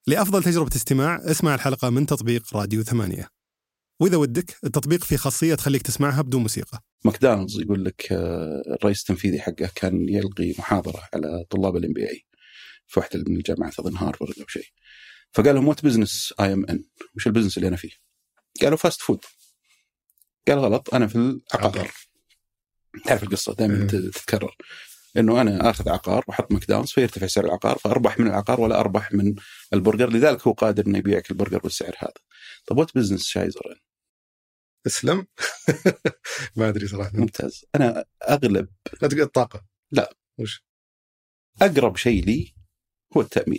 لأفضل تجربة استماع اسمع الحلقة من تطبيق راديو 8. وإذا ودك التطبيق فيه خاصية تخليك تسمعها بدون موسيقى. ماكدونالدز يقول لك الرئيس التنفيذي حقه كان يلقي محاضرة على طلاب الMBA في واحدة من الجامعات أظن هارفارد أو شيء، فقال لهم وات بزنس I am in، وش البزنس اللي أنا فيه؟ قالوا فاست فود. قال غلط، أنا في العقار. تعرف القصة دائما تتكرر، إنه أنا أخذ عقار وحط ماكدونالدز فيرتفع سعر العقار، فأربح من العقار ولا أربح من البرجر، لذلك هو قادر إنه يبيعك البرجر بالسعر هذا. طب وات بزنس شايزر؟ اسلم. ما أدري صراحة. ممتاز. أنا أغلب لا تقول الطاقة، لا، وش أقرب شيء لي هو التأمين.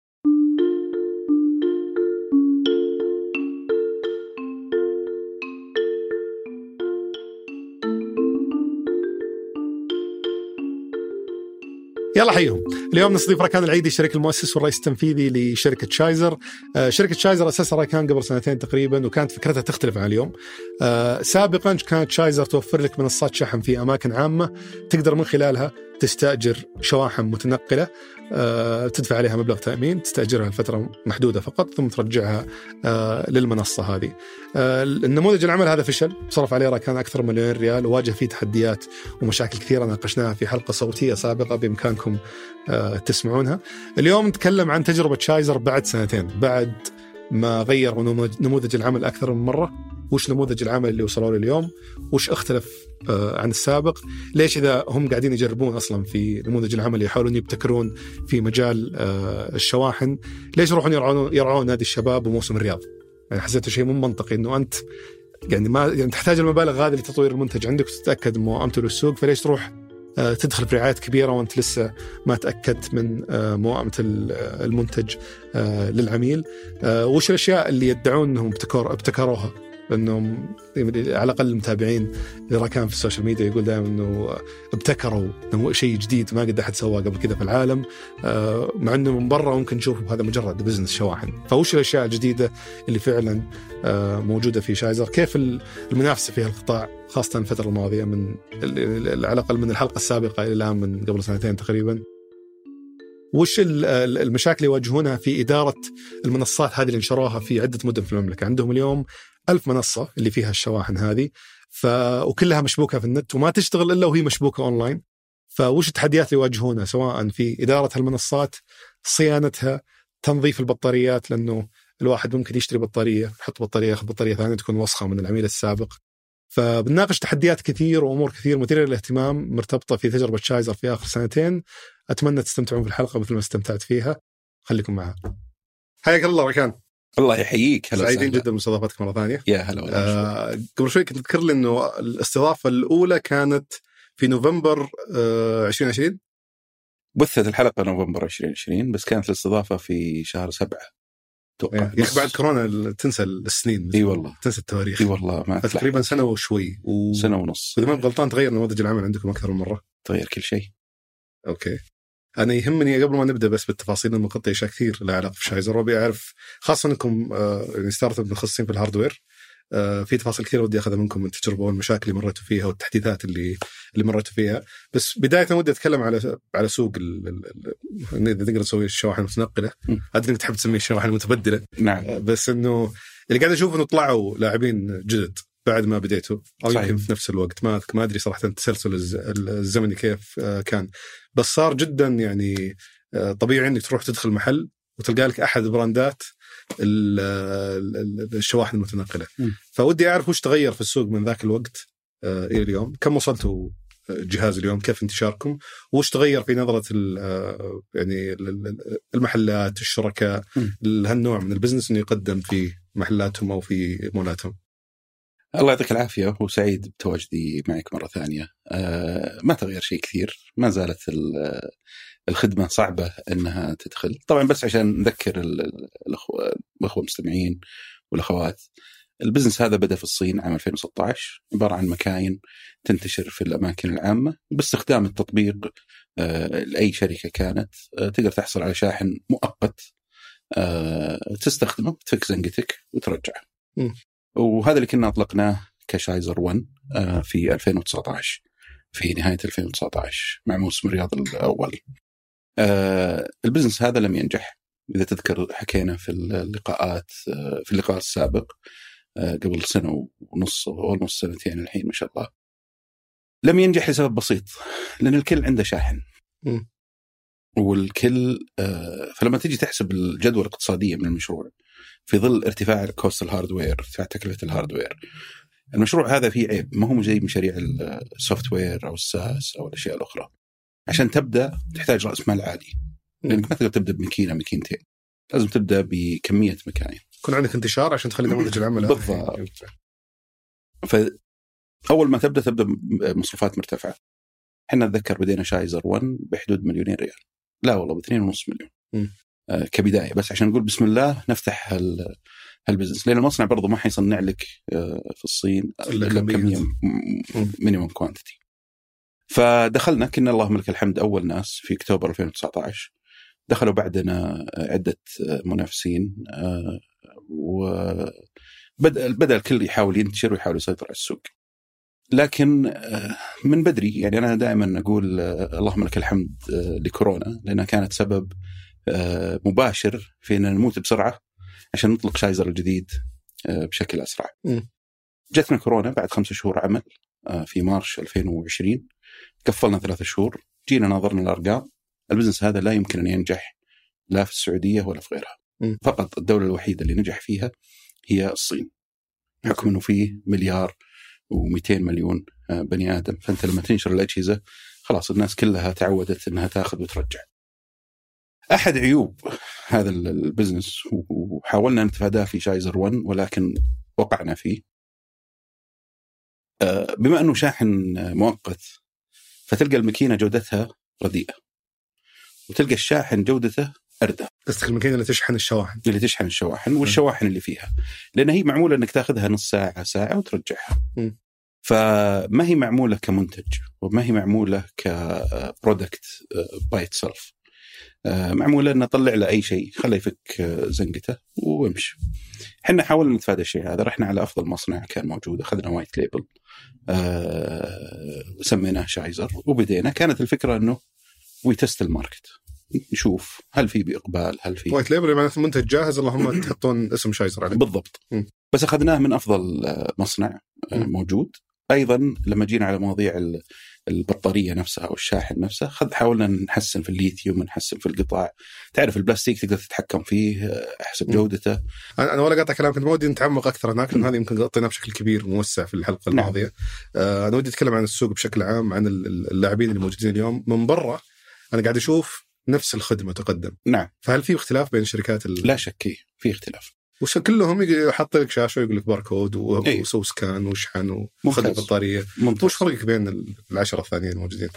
يلا حيهم. اليوم نستضيف ركان العيدي، الشريك المؤسس والرئيس التنفيذي لشركة شايزر. شركة شايزر أسسها ركان قبل 2 تقريبا، وكانت فكرتها تختلف عن اليوم. سابقا كانت شايزر توفر لك منصات شحن في أماكن عامة تقدر من خلالها تستأجر شواحن متنقلة، تدفع عليها مبلغ تأمين، تستأجرها لفترة محدودة فقط ثم ترجعها للمنصة هذه. النموذج العمل هذا فشل، صرف عليه ركان أكثر من $1,000,000 وواجه فيه تحديات ومشاكل كثيرة ناقشناها في حلقة صوتية سابقة بإمكانكم تسمعونها. اليوم نتكلم عن تجربة شايزر بعد 2 بعد ما غير نموذج العمل أكثر من مرة. وش نموذج العمل اللي وصلوا له اليوم؟ وش اختلف عن السابق؟ ليش إذا هم قاعدين يجربون أصلا في نموذج العمل يحاولون يبتكرون في مجال الشواحن، ليش يروحون يرعون نادي الشباب وموسم الرياض؟ يعني حسيت شيء مو منطقي إنه أنت يعني ما يعني تحتاج المبالغ هذه لتطوير المنتج عندك وتتأكد موائمته للسوق، فليش تروح تدخل في رعايات كبيرة وأنت لسه ما تأكدت من موائمة المنتج للعميل؟ وش الأشياء اللي يدعون أنهم ابتكروها؟ لأنهم على الأقل المتابعين اللي كان في السوشيال ميديا يقول دائما أنه ابتكروا شيء جديد ما قد أحد سواه قبل كذا في العالم، مع أنه من برا ممكن نشوف هذا مجرد بزنس شواحن. فوش الأشياء الجديدة اللي فعلا موجودة في شايزر؟ كيف المنافسة في القطاع خاصة الفترة الماضية من على الأقل من الحلقة السابقة إلى الآن من قبل 2 تقريبا؟ وش المشاكل اللي يواجهونها في إدارة المنصات هذه اللي نشروها في عدة مدن في المملكة؟ عندهم اليوم 1000 منصة اللي فيها الشواحن هذه، وكلها مشبوكة في النت وما تشتغل إلا وهي مشبوكة أونلاين. فوش التحديات اللي يواجهونها سواء في إدارة المنصات، صيانتها، تنظيف البطاريات، لأنه الواحد ممكن يشتري بطارية يحط بطارية ياخذ بطارية ثانية تكون وسخة من العميل السابق. فبنناقش تحديات كثير وأمور كثير مثيرة للاهتمام مرتبطة في تجربة شايزر في آخر 2. أتمنى تستمتعون في الحلقة مثل ما استمتعت فيها. خليكم معها. حياك الله ركان. الله يحييك. سعيدين جدا بمستضافتك مرة ثانية. يا هلا. قبل شوي كنت تذكر لي إنه الاستضافة الأولى كانت في نوفمبر 2020. بثت الحلقة نوفمبر 2020 بس كانت الاستضافة في شهر 7 توقع. بعد كورونا تنسى السنين. اي والله تنسى التواريخ. اي والله ما تقريبا سنة وشوي سنة ونص. إذا ما غلطان تغير نموذج العمل عندكم أكثر من مرة. تغير كل شيء. أوكي. أنا يهمني قبل ما نبدأ بس بالتفاصيل المقطعة أشياء كثير لها علاقة في شايزر، وأبي أعرف خاصة أنكم يعني ستارت اب متخصصين في الهاردوير، في تفاصيل كثير ودي أخذها منكم من التجربة والمشاكل اللي مريتوا فيها والتحديثات اللي مريتوا فيها. بس بداية ودي أتكلم على سوق إذا تقدر تسوي الشواحن المتنقلة. أدري إنك تحب تسميه الشواحن المتبدلة. نعم. بس إنه اللي قاعد أشوف إنه طلعوا لاعبين جدد بعد ما بديتوا أو يمكن في نفس الوقت، ما أدري صراحة التسلسل الزمني كيف كان، بس صار جدا يعني طبيعي إنك تروح تدخل محل وتلقى لك أحد براندات الشواحن المتنقلة. فودي أعرف وش تغير في السوق من ذاك الوقت إلى اليوم، كم وصلتوا جهاز اليوم، كيف انتشاركم، وش تغير في نظرة يعني المحلات الشركاء لهالنوع من البزنس إنه يقدم في محلاتهم أو في مولاتهم. الله يعطيك العافية وسعيد بتواجدي معك مرة ثانية. ما تغير شيء كثير، ما زالت الخدمة صعبة أنها تدخل. طبعا بس عشان نذكر الأخوة المستمعين والأخوات، البزنس هذا بدأ في الصين عام 2016، عبارة عن مكاين تنتشر في الأماكن العامة باستخدام التطبيق. لأي شركة كانت تقدر تحصل على شاحن مؤقت تستخدمه، تفك زنقتك وترجعه. وهذا اللي كنا أطلقناه كشايزر 1 في 2019 في نهاية 2019 مع موسم الرياض الأول. البزنس هذا لم ينجح إذا تذكر حكينا في اللقاءات في اللقاء السابق قبل سنة ونص أو نص سنتين الحين ما شاء الله. لم ينجح لسبب بسيط، لأن الكل عنده شاحن والكل فلما تيجي تحسب الجدوى الاقتصادية من المشروع في ظل ارتفاع كوست الهاردوير، ارتفاع تكلفة الهاردوير، المشروع هذا فيه عيب، ما هو زي مشاريع السوفت وير أو الساس أو الأشياء الأخرى. عشان تبدأ تحتاج رأس مال عالي، لأنك ما تقدر تبدأ بماكينة ماكينتين، لازم تبدأ بكمية مكاين، يكون عندك انتشار عشان تخلي نموذج العمل. بالضبط. فأول ما تبدأ مصروفات مرتفعة. احنا نتذكر بدينا شايزر 1 بحدود $2 مليون، لا والله ب2.5 مليون كبداية، بس عشان نقول بسم الله نفتح هالبزنس، لأن المصنع برضو ما حيصنع لك في الصين إلا كمية مينيمم كوانتيتي. فدخلنا، كنا اللهم لك الحمد أول ناس في أكتوبر 2019. دخلوا بعدنا عدة منافسين، وبدأ الكل يحاول ينتشر ويحاول يسيطر على السوق. لكن من بدري، يعني أنا دائما أقول اللهم لك الحمد لكورونا، لأنها كانت سبب مباشر في أن نموت بسرعة عشان نطلق شايزر الجديد بشكل أسرع. جتنا كورونا بعد 5 شهور عمل في مارش 2020، كفلنا 3 شهور، جينا نظرنا الأرقام، البزنس هذا لا يمكن أن ينجح لا في السعودية ولا في غيرها. فقط الدولة الوحيدة اللي نجح فيها هي الصين، حكم أنه فيه 1.2 مليار مليون بني آدم. فأنت لما تنشر الأجهزة خلاص الناس كلها تعودت أنها تأخذ وترجع. أحد عيوب هذا البزنس وحاولنا نتفاداه في شايزر 1 ولكن وقعنا فيه، بما أنه شاحن مؤقت فتلقى الماكينة جودتها رديئة وتلقى الشاحن جودته أردى. قصدك الماكينة اللي تشحن الشواحن، والشواحن اللي فيها، لأن هي معمولة أنك تأخذها نص ساعة ساعة وترجعها. فما هي معمولة كمنتج وما هي معمولة كبرودكت باي itself، معمولة أن نطلع له أي شيء خليه يفك زنقته ويمشي. حنا حاولنا نتفادى الشيء هذا، رحنا على أفضل مصنع كان موجود، أخذنا وايت ليبل سميناه شايزر وبدينا. كانت الفكرة أنه ويتست الماركت، نشوف هل في بإقبال، هل في وايت ليبل يعني منتج جاهز اللهم تحطون اسم شايزر عليه. بالضبط. بس أخذناه من أفضل مصنع موجود. أيضا لما جينا على مواضيع البطارية نفسها أو الشاحن نفسه، حاولنا نحسن في الليثيوم، نحسن في القطاع. تعرف البلاستيك تقدر تتحكم فيه حسب جودته. أنا ولا قاطع كلامك، أنا ودي نتعمق أكثر هناك، لأن هذه يمكن غطيناها بشكل كبير وموسع في الحلقة الماضية. أنا ودي أتكلم عن السوق بشكل عام، عن اللاعبين اللي موجودين اليوم. من برا أنا قاعد أشوف نفس الخدمة تقدم. نعم. فهل في اختلاف بين الشركات؟ لا شك في اختلاف. وش كلهم يحط لك شاشة ويقول لك باركود وسو سكان وشحن وخدمة بطارية. وش فرقك بين 10 الثانيين الموجودين؟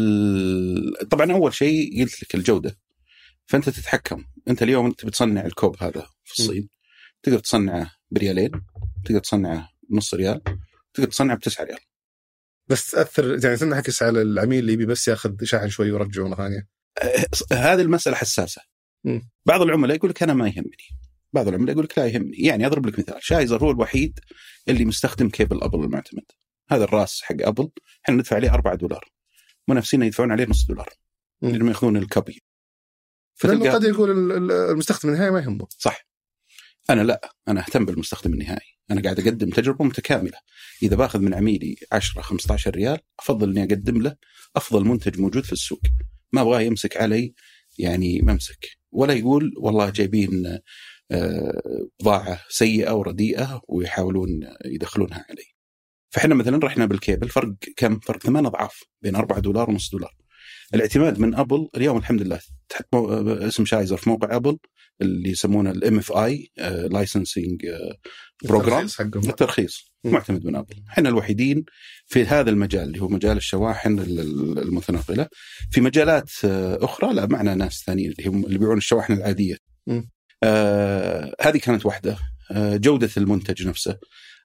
طبعا أول شيء قلت لك الجودة. فأنت تتحكم. أنت اليوم أنت بتصنع الكوب هذا في الصين، تقدر تصنعه ب2، تقدر تصنعه بنص ريال، تقدر تصنعه ب9 ريال. بس تأثر يعني تنعكس على العميل اللي يبي بس ياخذ شاحن شوي ويرجعه مرة ثانية. هذه المسألة حساسة. بعض العملاء يقول لك أنا ما يهمني، بعض العملاء يقول لك لا يهمني. يعني أضرب لك مثال، شايزر هو الوحيد اللي مستخدم كيبل أبل المعتمد. هذا الراس حق أبل احنا ندفع عليه $4، منافسينا يدفعون عليه $0 لما يأخذون الكوبي. فلأنه قد يقول المستخدم النهائي ما يهمه. صح. أنا لا، أنا أهتم بالمستخدم النهائي. أنا قاعد أقدم تجربة متكاملة. إذا باخذ من عميلي 10-15 ريال أفضل أني أقدم له أفضل منتج موجود في السوق. ما أبغاه يمسك علي يعني ممسك، ولا يقول والله جايبين بضاعة سيئة ورديئة ويحاولون يدخلونها علي. فإحنا مثلا رحنا بالكيبل، فرق 8 أضعاف بين $4 و$5. الاعتماد من أبل اليوم الحمد لله، تحط اسم شايزر في موقع أبل اللي يسمونه الMFI licensing program، الترخيص معتمد من أبل. إحنا الوحيدين في هذا المجال اللي هو مجال الشواحن المتنقلة. في مجالات أخرى لا، معنا ناس ثانيين اللي هم اللي بيعون الشواحن العادية. هذه كانت واحدة. جودة المنتج نفسه.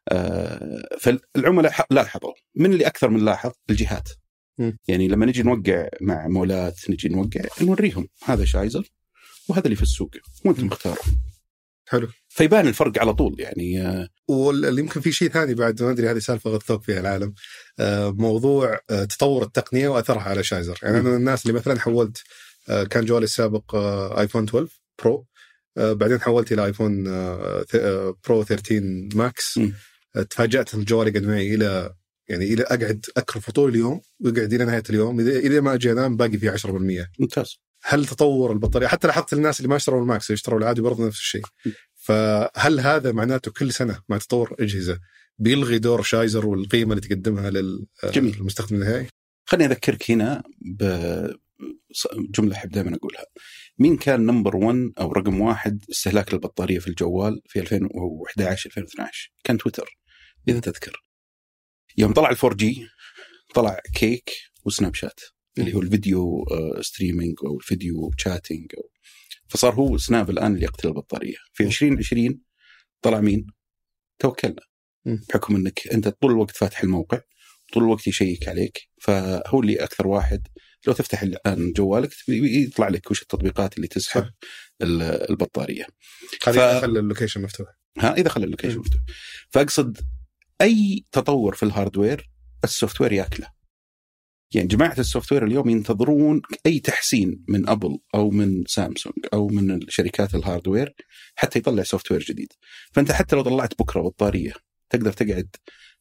فالعملاء لاحظوا. من اللي أكثر من لاحظ الجهات. يعني لما نجي نوقع مع مولات، نجي نوقع نوريهم هذا شايزر وهذا اللي في السوق وانت مختار. حلو. فيبان الفرق على طول يعني. واللي يمكن في شيء ثاني بعد، ما أدري هذه سالفة غثوك فيها العالم، موضوع تطور التقنية وأثرها على شايزر. يعني أنا الناس اللي مثلا حولت كان جوالي السابق آيفون 12 برو، بعدين حولت الى ايفون برو 13 ماكس. تفاجأت ان الجوال يقعد معي الى اقعد اكرفه طول اليوم ويقعد الى نهايه اليوم، اذا ما اجي انام باقي فيه 10%. ممتاز. هل تطور البطاريه؟ حتى لاحظت الناس اللي ما اشتروا الماكس يشتروا العادي برضه نفس الشيء. فهل هذا معناته كل سنه مع تطور الاجهزه بيلغي دور شايزر والقيمه اللي تقدمها للمستخدم النهائي؟ خليني اذكرك هنا بجمله احب دائما اقولها. مين كان نمبر 1 او رقم 1 استهلاك البطاريه في الجوال في 2011 2012؟ كان تويتر، اذا تذكر. يوم طلع الفور جي طلع كيك وسناب شات اللي هو الفيديو ستريمينج او الفيديو شاتينج، فصار هو سناب الان اللي يقتل البطاريه. في 2020 طلع مين؟ توكلنا، بحكم انك انت طول الوقت فاتح الموقع طول الوقت يشيك عليك، فهو اللي اكثر واحد. لو تفتح الان جوالك يطلع لك وش التطبيقات اللي تسحب البطاريه. هذا خلى اللوكيشن مفتوح. اذا خلى اللوكيشن مفتوح. فاقصد اي تطور في الهاردوير السوفت وير ياكله. يعني جماعه السوفت وير اليوم ينتظرون اي تحسين من ابل او من سامسونج او من شركات الهاردوير حتى يطلع سوفت وير جديد. فانت حتى لو طلعت بكره بطاريه تقدر تقعد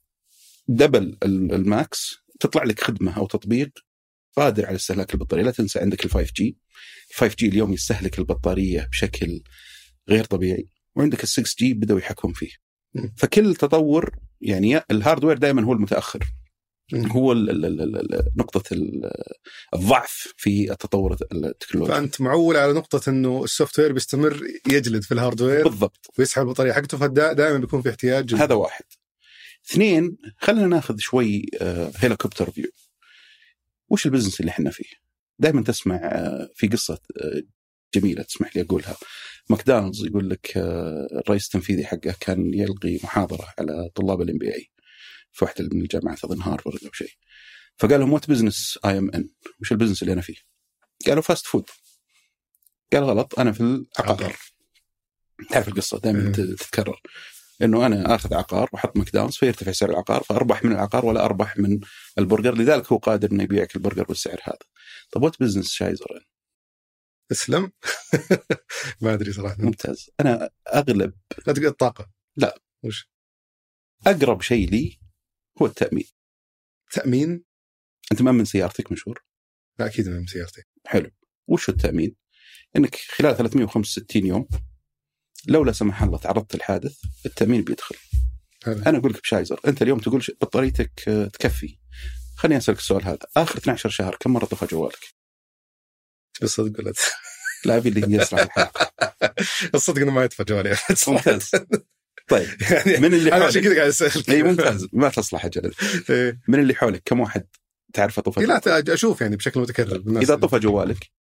دبل الماكس، تطلع لك خدمه او تطبيق قادر على استهلاك البطاريه. لا تنسى عندك ال5G اليوم يستهلك البطاريه بشكل غير طبيعي، وعندك ال6G بدأوا يحكمون فيه. فكل تطور يعني الهاردوير دائما هو المتأخر، هو نقطة الضعف في التطور التكنولوجي. فأنت معول على نقطة إنه السوفت وير بيستمر يجلد في الهاردوير بالضبط ويسحب البطارية حقته، فدائما بيكون في احتياج. هذا واحد. 2 خلينا ناخذ شوي هيليكوبتر فيو. وش البزنس اللي احنا فيه؟ دائما تسمع في قصة جميلة تسمح لي أقولها. ماكدونالدز يقول لك الرئيس التنفيذي حقه كان يلقي محاضرة على طلاب الMBA في واحدة من الجامعات أظن هارفارد أو شيء، فقال لهم وات بزنس IMN؟ وش البزنس اللي أنا فيه؟ قالوا فاست فود. قال غلط، أنا في العقار. تعرف القصة دائما تتكرر، إنه أنا أخذ عقار وحط ماكدونالدز فيرتفع سعر العقار فأربح من العقار ولا أربح من البرجر، لذلك هو قادر إنه يبيعك البرجر بالسعر هذا. طب وات بزنس شايزر؟ اسلم. ما أدري صراحة. ممتاز. أنا أغلب لا تقول الطاقة. لا، وش أقرب شيء لي هو التأمين. تأمين؟ أنت مأمن سيارتك مشهور؟ لا أكيد مأمن سيارتي. حلو. وش التأمين؟ إنك خلال 365 يوم لو لا سمح الله تعرضت الحادث التأمين بيدخل. أنا أقول لك بشايزر، أنت اليوم تقول بطاريتك تكفي. خليني أسألك السؤال هذا، آخر 12 شهر كم مرة طفى جوالك؟ بالصدق قلت لا أبي اللي يسرع الحلقة. الصدق إنه ما يدفع جوالي. ممتاز. طيب يعني من اللي أنا عشان كذا قاعد أسألك. أي ممتاز، ما تصلح أجل. من اللي حولك كم واحد تعرفه طفى؟ لا أشوف يعني بشكل متكرر. إذا طفى جوالك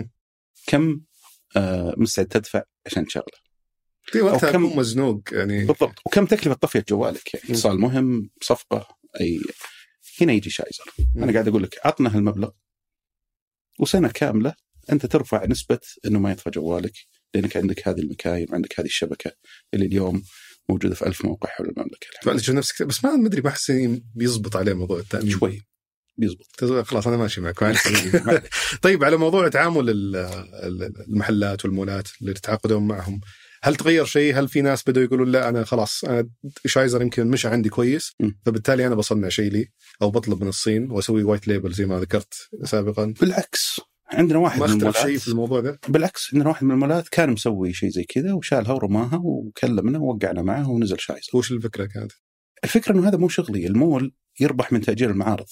كم مستعد تدفع عشان تشغله؟ في وقتها كم مزنوق يعني. بالضبط. وكم تكلفة طفية جوالك؟ يعني اتصال مهم، صفقة، أي. هنا يجي شايزر. أنا قاعد أقول لك عطنا هالمبلغ وسنة كاملة أنت ترفع نسبة إنه ما يطفى جوالك، لأنك عندك هذه المكاين وعندك هذه الشبكة اللي اليوم موجودة في 1000 موقع حول المملكة. فأنت نفسك بس ما أدري، ما أحس بيزبط عليه موضوع التأمين. شوي بيزبط. خلاص أنا ماشي معك. طيب على موضوع تعامل المحلات والمولات اللي تتعاقدون معهم، هل تغير شيء؟ هل في ناس بدأوا يقولون لا أنا خلاص أنا شايزر يمكن مش عندي كويس فبالتالي أنا بصنع شيء لي أو بطلب من الصين وأسوي وايت ليبل زي ما ذكرت سابقا؟ بالعكس، عندنا واحد من المولات شيء في الموضوع ده. بالعكس، عندنا واحد من المولات كان مسوي شيء زي كذا وشالها ورماها وكلمنا ووقعنا معه ونزل شايزر. وش الفكرة كانت؟ الفكرة إنه هذا مو شغلي، المول يربح من تأجير المعارض.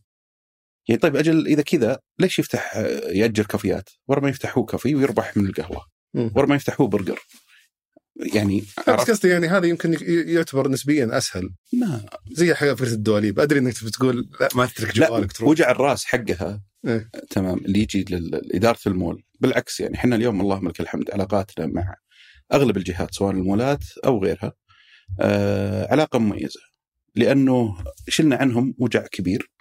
يعني طيب أجل إذا كذا ليش يفتح يأجر كافيات ورا ما يفتح هو كافي ويربح من القهوة ورا ما يفتح هو برجر؟ يعني قصدي يعني هذا يمكن يعتبر نسبيا أسهل. ما زي حاجة فكرة الدواليب. أدري إنك بتقول لا ما تترك جوالك تروح. وجع الراس حقها تمام اللي يجي لإدارة المول. بالعكس يعني إحنا اليوم اللهم لك الحمد علاقاتنا مع أغلب الجهات سواء المولات أو غيرها علاقة مميزة، لأنه شلنا عنهم وجع كبير.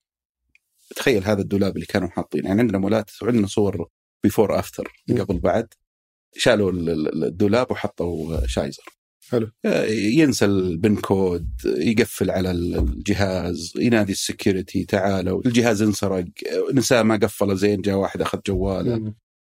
تخيل هذا الدولاب اللي كانوا حاطين، يعني عندنا مولات وعندنا صور بيفور أفتر قبل بعد، شالوا الدولاب وحطوا شايزر. حلو. ينسى البن كود، يقفل على الجهاز، ينادي السكيورتي تعالوا الجهاز انسرق، نساه ما قفله زين، جاء واحد أخذ جواله.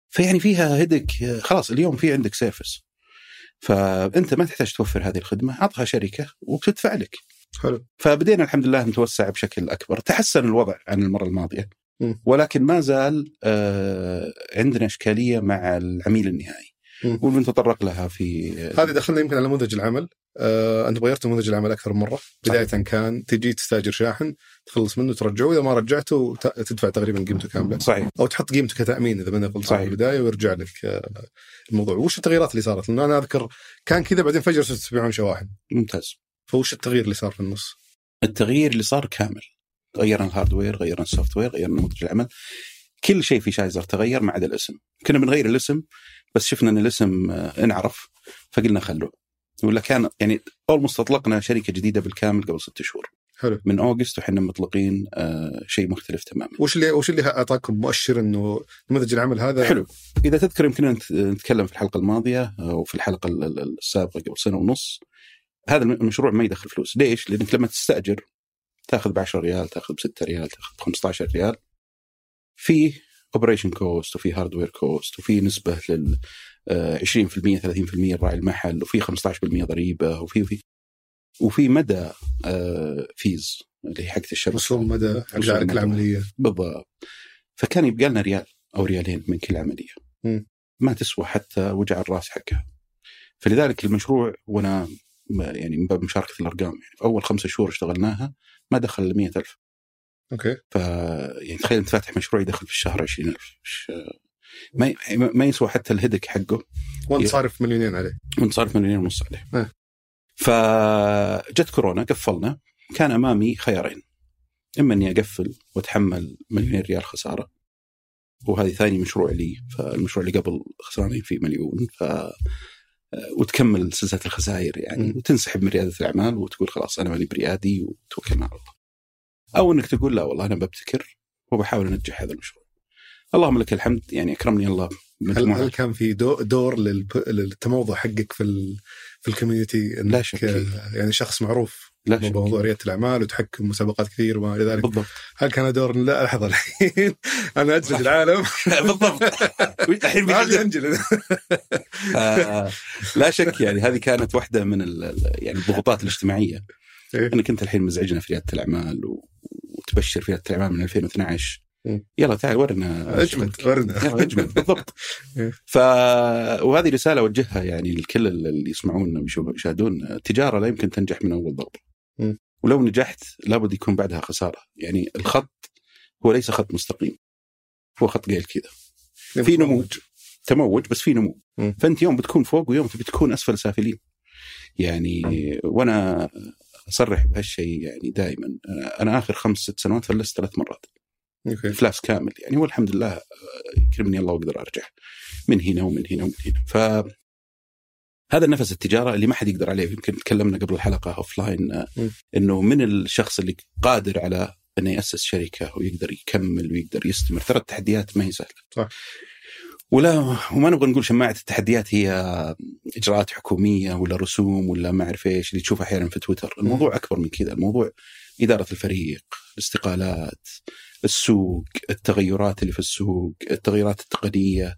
فيعني فيها هدك خلاص. اليوم في عندك سيرفس، فأنت ما تحتاج توفر هذه الخدمة، عطها شركة وبتدفع لك. حلو. فبدينا الحمد لله نتوسع بشكل أكبر. تحسن الوضع عن المرة الماضية، ولكن ما زال عندنا إشكالية مع العميل النهائي، ونتطرق لها في هذه. دخلنا يمكن على نموذج العمل. أنت غيرت نموذج العمل أكثر من مرة. بداية كان تجي تستاجر شاحن، تخلص منه ترجعه، إذا ما رجعته تدفع تقريبا قيمته كاملة. صحيح. أو تحط قيمته كتأمين إذا بدنا نقول في البداية، ويرجع لك الموضوع. وش التغييرات اللي صارت؟ لأنه أنا أذكر كان كذا، بعدين فجأة صرت تبيعون شواحن. ممتاز. فوش التغيير اللي صار في النص؟ التغيير اللي صار كامل. غيرنا الهاردوير، غيرنا السوفت وير، غيرنا نموذج العمل، كل شيء في شايزر تغير ما عدا الاسم. كنا بنغير الاسم بس شفنا ان الاسم انعرف فقلنا خلوه. ولا كان يعني almost أطلقنا شركة جديدة بالكامل قبل 6 شهور. حلو. من أغسطس وحنا مطلقين شيء مختلف تماما. وش اللي أعطاكم مؤشر إنه نموذج العمل هذا حلو؟ إذا تذكر يمكن نتكلم في الحلقة الماضية أو في الحلقة السابقة قبل 1.5 سنة، هذا المشروع ما يدخل فلوس. ليش؟ لأنك لما تستأجر تأخذ ب10 ريال، تأخذ ب6 ريال، تأخذ ب15 ريال. فيه اوبريشن كوست، وفي هاردوير كوست، وفي نسبة لل 20% 30% راعي المحل، وفي 15% ضريبة، وفي مدى فيز اللي هي حقت الشركة، وصول مدى حق كل عملية بالضبط. فكان يبقى لنا ريال أو ريالين من كل عملية، ما تسوى حتى وجع الراس حقها. فلذلك المشروع، وأنا يعني من باب مشاركة الأرقام، يعني في أول 5 شهور اشتغلناها ما دخل ل 100,000. أوكي. يعني تخيل أنت فاتح مشروع يدخل في الشهر 20,000، ما يسوى حتى الهدك حقه، وانت صارف 2 مليون عليه، وانت صارف 2.5 مليون عليه. فجت كورونا، قفلنا. كان أمامي خيارين: إما أني أقفل وأتحمل 2,000,000 ريال خسارة، وهذه ثاني مشروع لي، فالمشروع اللي قبل خسرانين فيه 1,000,000، وتكمل سلسلة الخسائر يعني، وتنسحب من ريادة الأعمال وتقول خلاص أنا ماني بريادي وتوكلنا على الله. أو أنك تقول لا والله أنا ببتكر وبحاول أنجح هذا المشروع. اللهم لك الحمد، يعني أكرمني الله. هل كان في دور للتموضع حقك في الكوميونتي؟ لا شك. يعني شخص معروف بموضوع ريادة الأعمال وتحكم مسابقات كثير وما إلى ذلك. بالضبط. هل كان دور؟ لا لحظة الحين أنا أجلد العالم. بالضبط. الحين بيجلد. لا شك، يعني هذه كانت واحدة من يعني الضغوطات الاجتماعية. أنك أنت الحين مزعجنا في ريادة الأعمال وتبشر في ريادة الأعمال من 2012. يلا تعال ورنا اجمد. يلا اجمد. بالضبط. وهذه رسالة وجهها يعني لكل اللي يسمعون ويشاهدون. التجارة لا يمكن تنجح من أول ضربة، ولو نجحت لابد يكون بعدها خسارة. يعني الخط هو ليس خط مستقيم، هو خط قيل كذا، في تموج بس في نمو. فأنت يوم بتكون فوق ويوم بتكون أسفل سافلين يعني. وأنا أصرح بهالشيء يعني دائما. أنا آخر 5-6 سنوات فلست 3 مرات فلاس كامل يعني، والحمد لله يكرمني الله وأقدر أرجع من هنا ومن هنا ومن هنا. فهذا النفس التجارة اللي ما حد يقدر عليه. يمكن تكلمنا قبل الحلقة أوفلاين إنه من الشخص اللي قادر على أنه يأسس شركة ويقدر يكمل ويقدر يستمر. ترى التحديات ما هي سهلة. صح. وما نبغى نقول شماعة التحديات هي إجراءات حكومية ولا رسوم ولا ما أعرف إيش اللي تشوفها أحيانا في تويتر. الموضوع أكبر من كذا. الموضوع إدارة الفريق، الاستقالات، السوق، التغيرات اللي في السوق، التغيرات التقنية،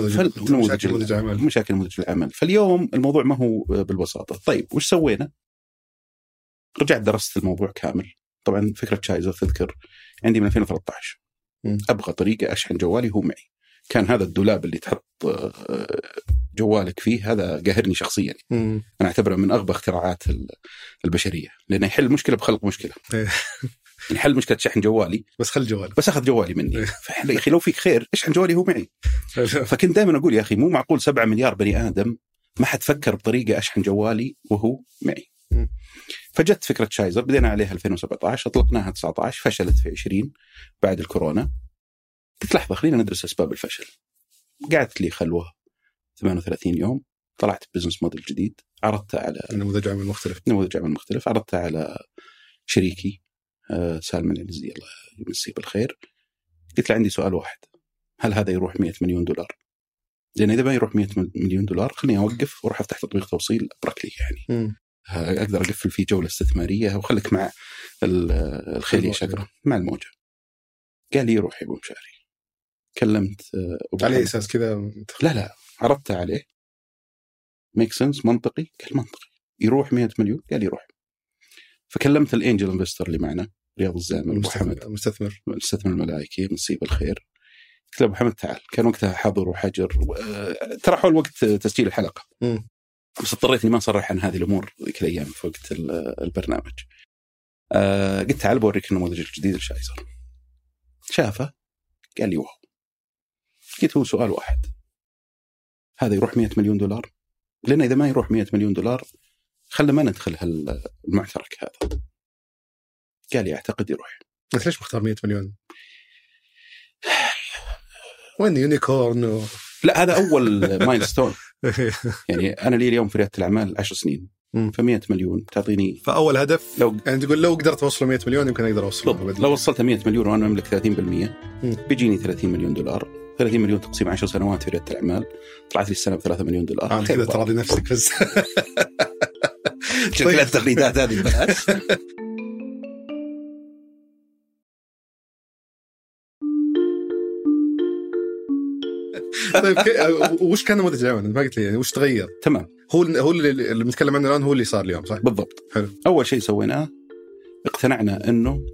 مشاكل نموذج العمل. فاليوم الموضوع ما هو بالبساطة. طيب وش سوينا؟ رجعت درست الموضوع كامل. طبعا فكرة شايزر تذكر عندي من 2013 أبغى طريقة أشحن جوالي هو معي. كان هذا الدولاب اللي تحط جوالك فيه هذا قاهرني شخصيا. أنا أعتبره من أغبى اختراعات البشرية، لأنه يحل مشكلة بخلق مشكلة. يحل مشكلة شحن جوالي بس خل جوالي، بس أخذ جوالي مني. يا أخي لو فيك خير اشحن جوالي هو معي. فكنت دائما أقول يا أخي مو معقول 7 مليار بني آدم ما حد فكر بطريقة أشحن جوالي وهو معي. فجت فكرة شايزر، بدينا عليها 2017، أطلقناها 19، فشلت في 20 بعد الكورونا. قلت لحظة خلينا ندرس أسباب الفشل. قعدت لي خلوة 38 يوم، طلعت بزنس موديل جديد، عرضتها على نموذج عمل مختلف، عرضتها على شريكي سالم العنزي الله يمسيه بالخير. قلت له عندي سؤال واحد: هل هذا يروح 100 مليون دولار؟ لأن إذا ما يروح 100 مليون دولار خليني أوقف وأروح أفتح تطبيق توصيل أبرك لي يعني. أقدر أقفل فيه جولة استثمارية وخليك مع الخيلية شجرة مع الموجة. قال لي يروح يا أبو مشاري. كلمت على اساس كذا؟ لا عرضتها عليه ميك سنس، منطقي. قال منطقي، يروح 100 مليون. قال يروح. فكلمت الانجل انفستر اللي معنا رياض الزامل، ابو حمد، مستثمر الملائكي، مسيب الخير. قلت له ابو حمد تعال. كان وقتها حظر وحجر، ترى حول وقت تسجيل الحلقه. بس اضطريت اني ما اصرح عن هذه الامور ذيك الايام في وقت البرنامج. قلت تعال بوريك النموذج الجديد لشايزر. شافه قال لي واو. قلت هو سؤال واحد، هذا يروح 100 مليون دولار؟ لأن إذا ما يروح 100 مليون دولار خلنا ما ندخل المعترك هذا. قال لي أعتقد يروح. بس ليش مختار 100 مليون؟ وين يونيكورن لا هذا أول مايلستون. يعني أنا لي اليوم في ريادة الأعمال 10 سنين، ف100 مليون تعطيني فأول هدف. يعني تقول لو قدرت أوصل 100 مليون يمكن أقدر أوصل. لو وصلت 100 مليون وأنا أملك 30% بيجيني 30 مليون دولار. 30 مليون تقسيم 10 سنوات في ريادة الأعمال طلعت لي السنة ب3 مليون دولار. كذا تراضي نفسك بس. شكل التغريدات هذه بلاش. طيب وش كان نموذج العمل؟ ما قلت لي يعني وش تغير؟ تمام. هو اللي بنتكلم عنه الآن هو اللي صار اليوم، صح؟ بالضبط. حلو. أول شيء سويناه اقتنعنا إنه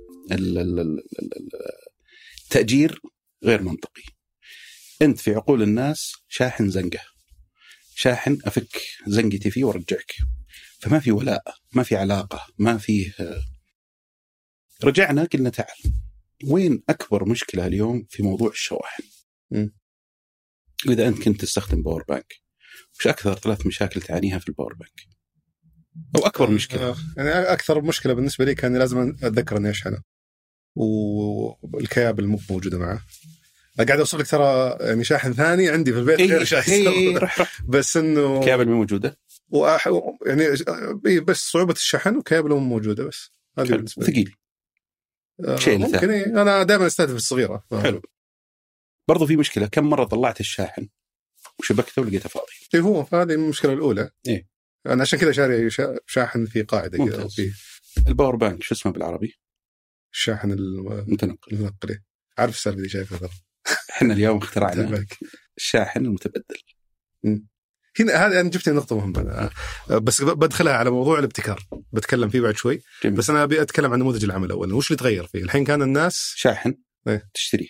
التأجير غير منطقي. أنت في عقول الناس شاحن زنقة، شاحن أفك زنقتي فيه وارجعك، فما في ولاء، ما في علاقة، ما فيه. رجعنا قلنا تعال، وين أكبر مشكلة اليوم في موضوع الشواحن؟ إذا أنت كنت تستخدم باور بانك، وش أكثر 3 مشاكل تعانيها في الباور بانك؟ أو أكبر مشكلة؟ يعني أكثر مشكلة بالنسبة لي كان لازم أتذكر أني أشحنه، والكيابل مو موجودة معه. قاعد أوصل لك ترى يعني شاحن ثاني عندي في البيت غير شاحن. رح. بس إنه كيابل مو موجودة، يعني بس صعوبة الشحن وكيابل مو موجودة. بس هذا بالنسبة لي ثقيل. شيء ممكن أنا دائما أستهدف الصغيرة. حلو. برضو في مشكلة، كم مرة طلعت الشاحن وشبكته ولقيته فاضي. هو هذه المشكلة الأولى. أنا عشان كذا شاري شاحن في قاعدة كذا. الباور بانك شو اسمه بالعربي؟ الشاحن المتنقل. عارف السالفة دي شايفها ترى. احنا اليوم اخترعنا الشاحن المتبدل. هنا هذا أنا جبت نقطة مهمة، بس بدخلها على موضوع الابتكار بتكلم فيه بعد شوي. جميل. بس أنا أبي أتكلم عن نموذج العمل أولا. وش اللي تغير فيه الحين؟ كان الناس شاحن تشتريه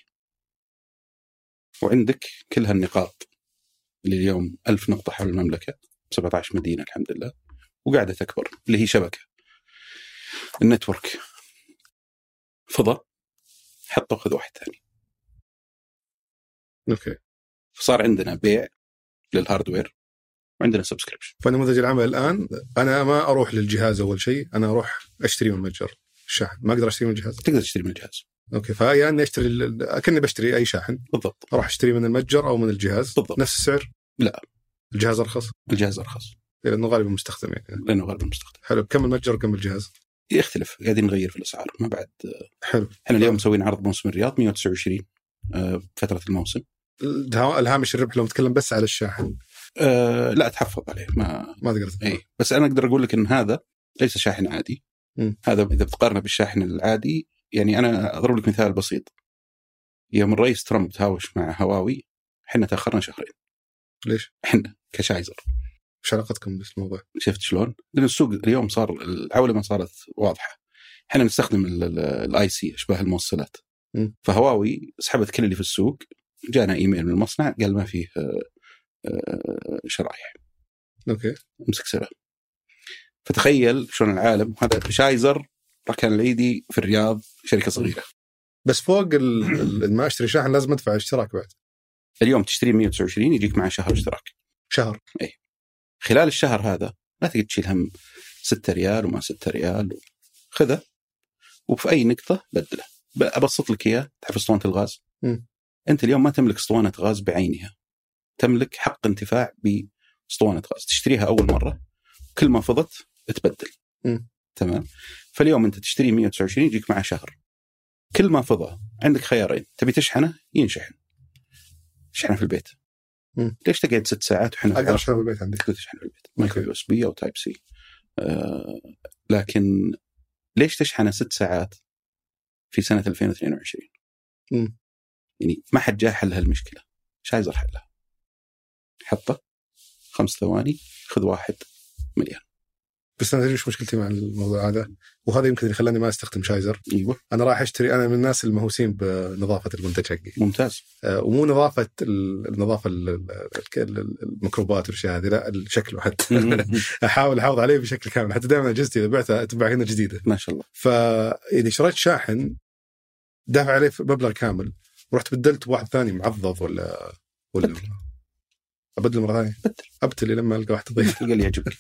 وعندك كل هالنقاط اللي اليوم 1000 نقطة حول المملكة، 17 مدينة الحمد لله، وقاعدة تكبر اللي هي شبكة النتورك. فضل حطوا خذ واحد ثاني. أوكي. فصار عندنا بيع للهاردوير وعندنا سبسكريبشن. فنموذج العمل الآن أنا ما أروح للجهاز أول شيء، أنا أروح أشتري من المتجر الشاحن. ما أقدر أشتري من الجهاز. تقدر تشتري من الجهاز. أوكي. فيعني أشتري أكني بشتري أي شاحن. بالضبط. أروح أشتري من المتجر أو من الجهاز. بالضبط. نفس السعر؟ لا، الجهاز أرخص. الجهاز أرخص لأنه غالبا مستخدم يعني. لأنه غالبا مستخدم. حلو. كم المتجر وكم الجهاز؟ يختلف، قاعدين نغير في الأسعار ما بعد. حلو. احنا اليوم مسوين عرض موسم الرياض 129 فترة الموسم. الهامش الربح لو نتكلم بس على الشاحن لا تحفظ عليه، ما تقدر. بس أنا أقدر أقول لك إن هذا ليس شاحن عادي. هذا إذا بتقارنه بالشاحن العادي، يعني أنا أضرب لك مثال بسيط. يوم الرئيس ترامب تهاوش مع هواوي احنا تأخرنا شهرين. ليش؟ احنا كشايزر. ايش علاقتكم بالموضوع؟ شفت شلون؟ لأن السوق اليوم صار العولمة صارت واضحة. احنا نستخدم الاي سي اشباه الموصلات. فهواوي سحبت كل اللي في السوق. جانا ايميل من المصنع قال ما فيه شرايح. اوكي. امسك سلام. فتخيل شلون العالم. هذا شايزر ركان العيدي في الرياض، شركة صغيرة. بس فوق ما اشتري شاحن لازم ادفع اشتراك بعد. اليوم تشتري 129 يجيك معه شهر اشتراك. شهر. اي. خلال الشهر هذا لا تقدر تشيل هم 6 ريال وما 6 ريال. خذه وفي أي نقطة بدله. أبسط لك إياه. تعرف اسطوانة الغاز؟ أنت اليوم ما تملك اسطوانة غاز بعينها، تملك حق انتفاع باسطوانة غاز. تشتريها أول مرة، كل ما فضت تبدل. تمام. فاليوم أنت تشتري 129 يجيك مع شهر. كل ما فضى عندك خيارين. تبي تشحنه ينشحن، تشحنه في البيت. ليش تقعد 6 ساعات وحنا أقدر أشحنه في البيت. عندك تشحن في البيت مايكرو يو اس بي أو تايب سي. لكن ليش تشحنه 6 ساعات في سنة 2022؟ يعني ما حد جاء حل هالمشكلة، شايزر حلها، حطه 5 ثواني خذ 1 مليون. بس أنا مش مشكلتي مع الموضوع هذا، وهذا يمكن اللي خلاني ما استخدم شايزر. أيوة. أنا رايح أشتري، أنا من الناس المهووسين بنظافة المنتج حقي. ممتاز. ومو نظافة النظافة الميكروبات والأشياء هذه، لا الشكل حتى أحاول أحافظ عليه بشكل كامل. حتى دائما أجهزتي إذا بعتها أتبع هنا جديدة ما شاء الله. فإذا شريت شاحن دافع عليه مبلغ كامل ورحت بدلت بواحد ثاني معضض ولا أبدل مرة ثانية، أبتل لما ألقى واحد ضيق قال لي يعجبك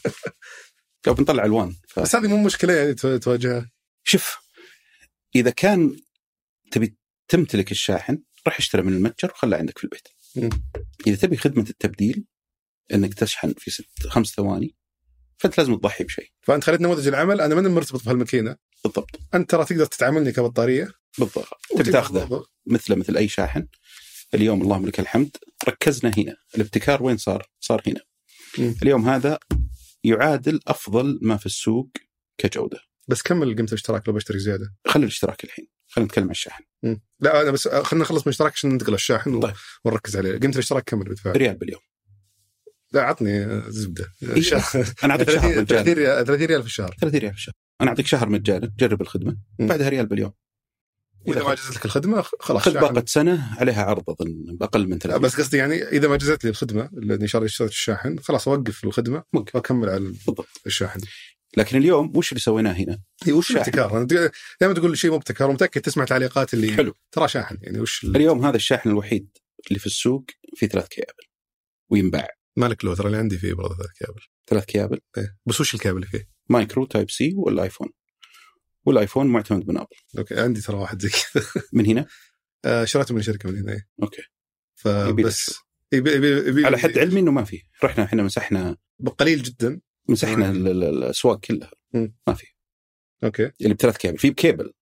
لو بنطلع ألوان بس هذه مو مشكلة يعني تواجهها. شوف، إذا كان تبي تمتلك الشاحن راح اشتري من المتجر وخليه عندك في البيت. إذا تبي خدمة التبديل إنك تشحن في 5 ثواني فأنت لازم تضحي بشيء. فأنت خليت نموذج العمل، أنا من مرتبط بهالماكينة بالضبط. أنت ترى تقدر تتعاملني كبطارية بالضبط، تبي تاخذه مثل أي شاحن. اليوم اللهم لك الحمد ركزنا هنا، الابتكار وين صار هنا. اليوم هذا يعادل أفضل ما في السوق كجودة. بس كمل قيمة الاشتراك لو بشترك زيادة. خلي الاشتراك الحين، خلينا نتكلم عن الشاحن. لا أنا بس خلينا نخلص من الاشتراك عشان ننتقل للشاحن. طيب. ونركز عليه. قيمة الاشتراك كم بدفع؟ ريال باليوم. لا عطني زبدة. أنا أعطيك شهر مجانا. 30 ريال في الشهر. 30 ريال في الشهر. أنا أعطيك شهر مجانا، جرب الخدمة، بعدها ريال باليوم. وإذا ما جزت لك الخدمة خلاص. خذ باقة سنة عليها عرض أظن بأقل من 3. بس قصدي يعني إذا ما جزت لي الخدمة اللي اشتريت الشاحن خلاص أوقف الخدمة وأكمل على الشاحن. لكن اليوم وش اللي سويناه هنا؟ وش الابتكار؟ أنا دائما تقول شيء مبتكر ومتأكد تسمع تعليقات اللي حلو. ترى شاحن يعني وش اليوم هذا الشاحن الوحيد اللي في السوق فيه 3 كيابل وينباع. مالك لو ترى اللي عندي فيه برضه 3 كيابل. 3 كيابل. إيه. بس وش الكابل اللي فيه؟ مايكرو تايب سي والآيفون معتمد من أبل. أوكي عندي ترى واحد زي كذا. من هنا؟ شريته من شركة من هنا. إيه. أوكي. فبس على حد علمي إنه ما فيه. رحنا إحنا مسحنا بقليل جدا. مسحنا الأسواق كلها. ما فيه. أوكي. اللي ب3 كيابل في بكيبل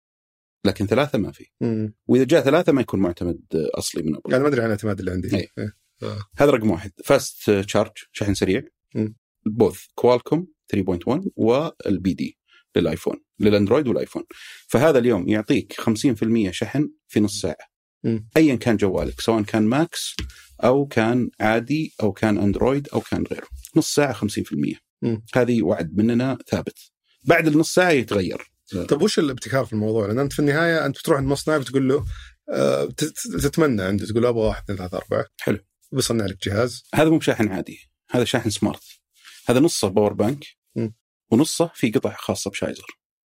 لكن 3 ما فيه. وإذا جاء 3 ما يكون معتمد أصلي من أبل. يعني ما أدري عن الاعتماد اللي عندي. إيه. هذا رقم 1. فاست تشارج شحن سريع. بوث كوالكوم 3.1 والبي دي للآيفون للأندرويد والآيفون. فهذا اليوم يعطيك 50% شحن في نص ساعة. أيا كان جوالك سواء كان ماكس أو كان عادي أو كان أندرويد أو كان غيره، نص ساعة 50%. هذه وعد مننا ثابت. بعد النص ساعة يتغير. طب وش الابتكار في الموضوع؟ لأن أنت في النهاية أنت بتروح المصنع بتقول له تتمنى عنده تقول أبغى 1 2 3 4 حلو بيصنع لك جهاز. هذا مو شاحن عادي، هذا شاحن سمارت. هذا نصه باور بانك ونصه في قطع خاصة بشايزر.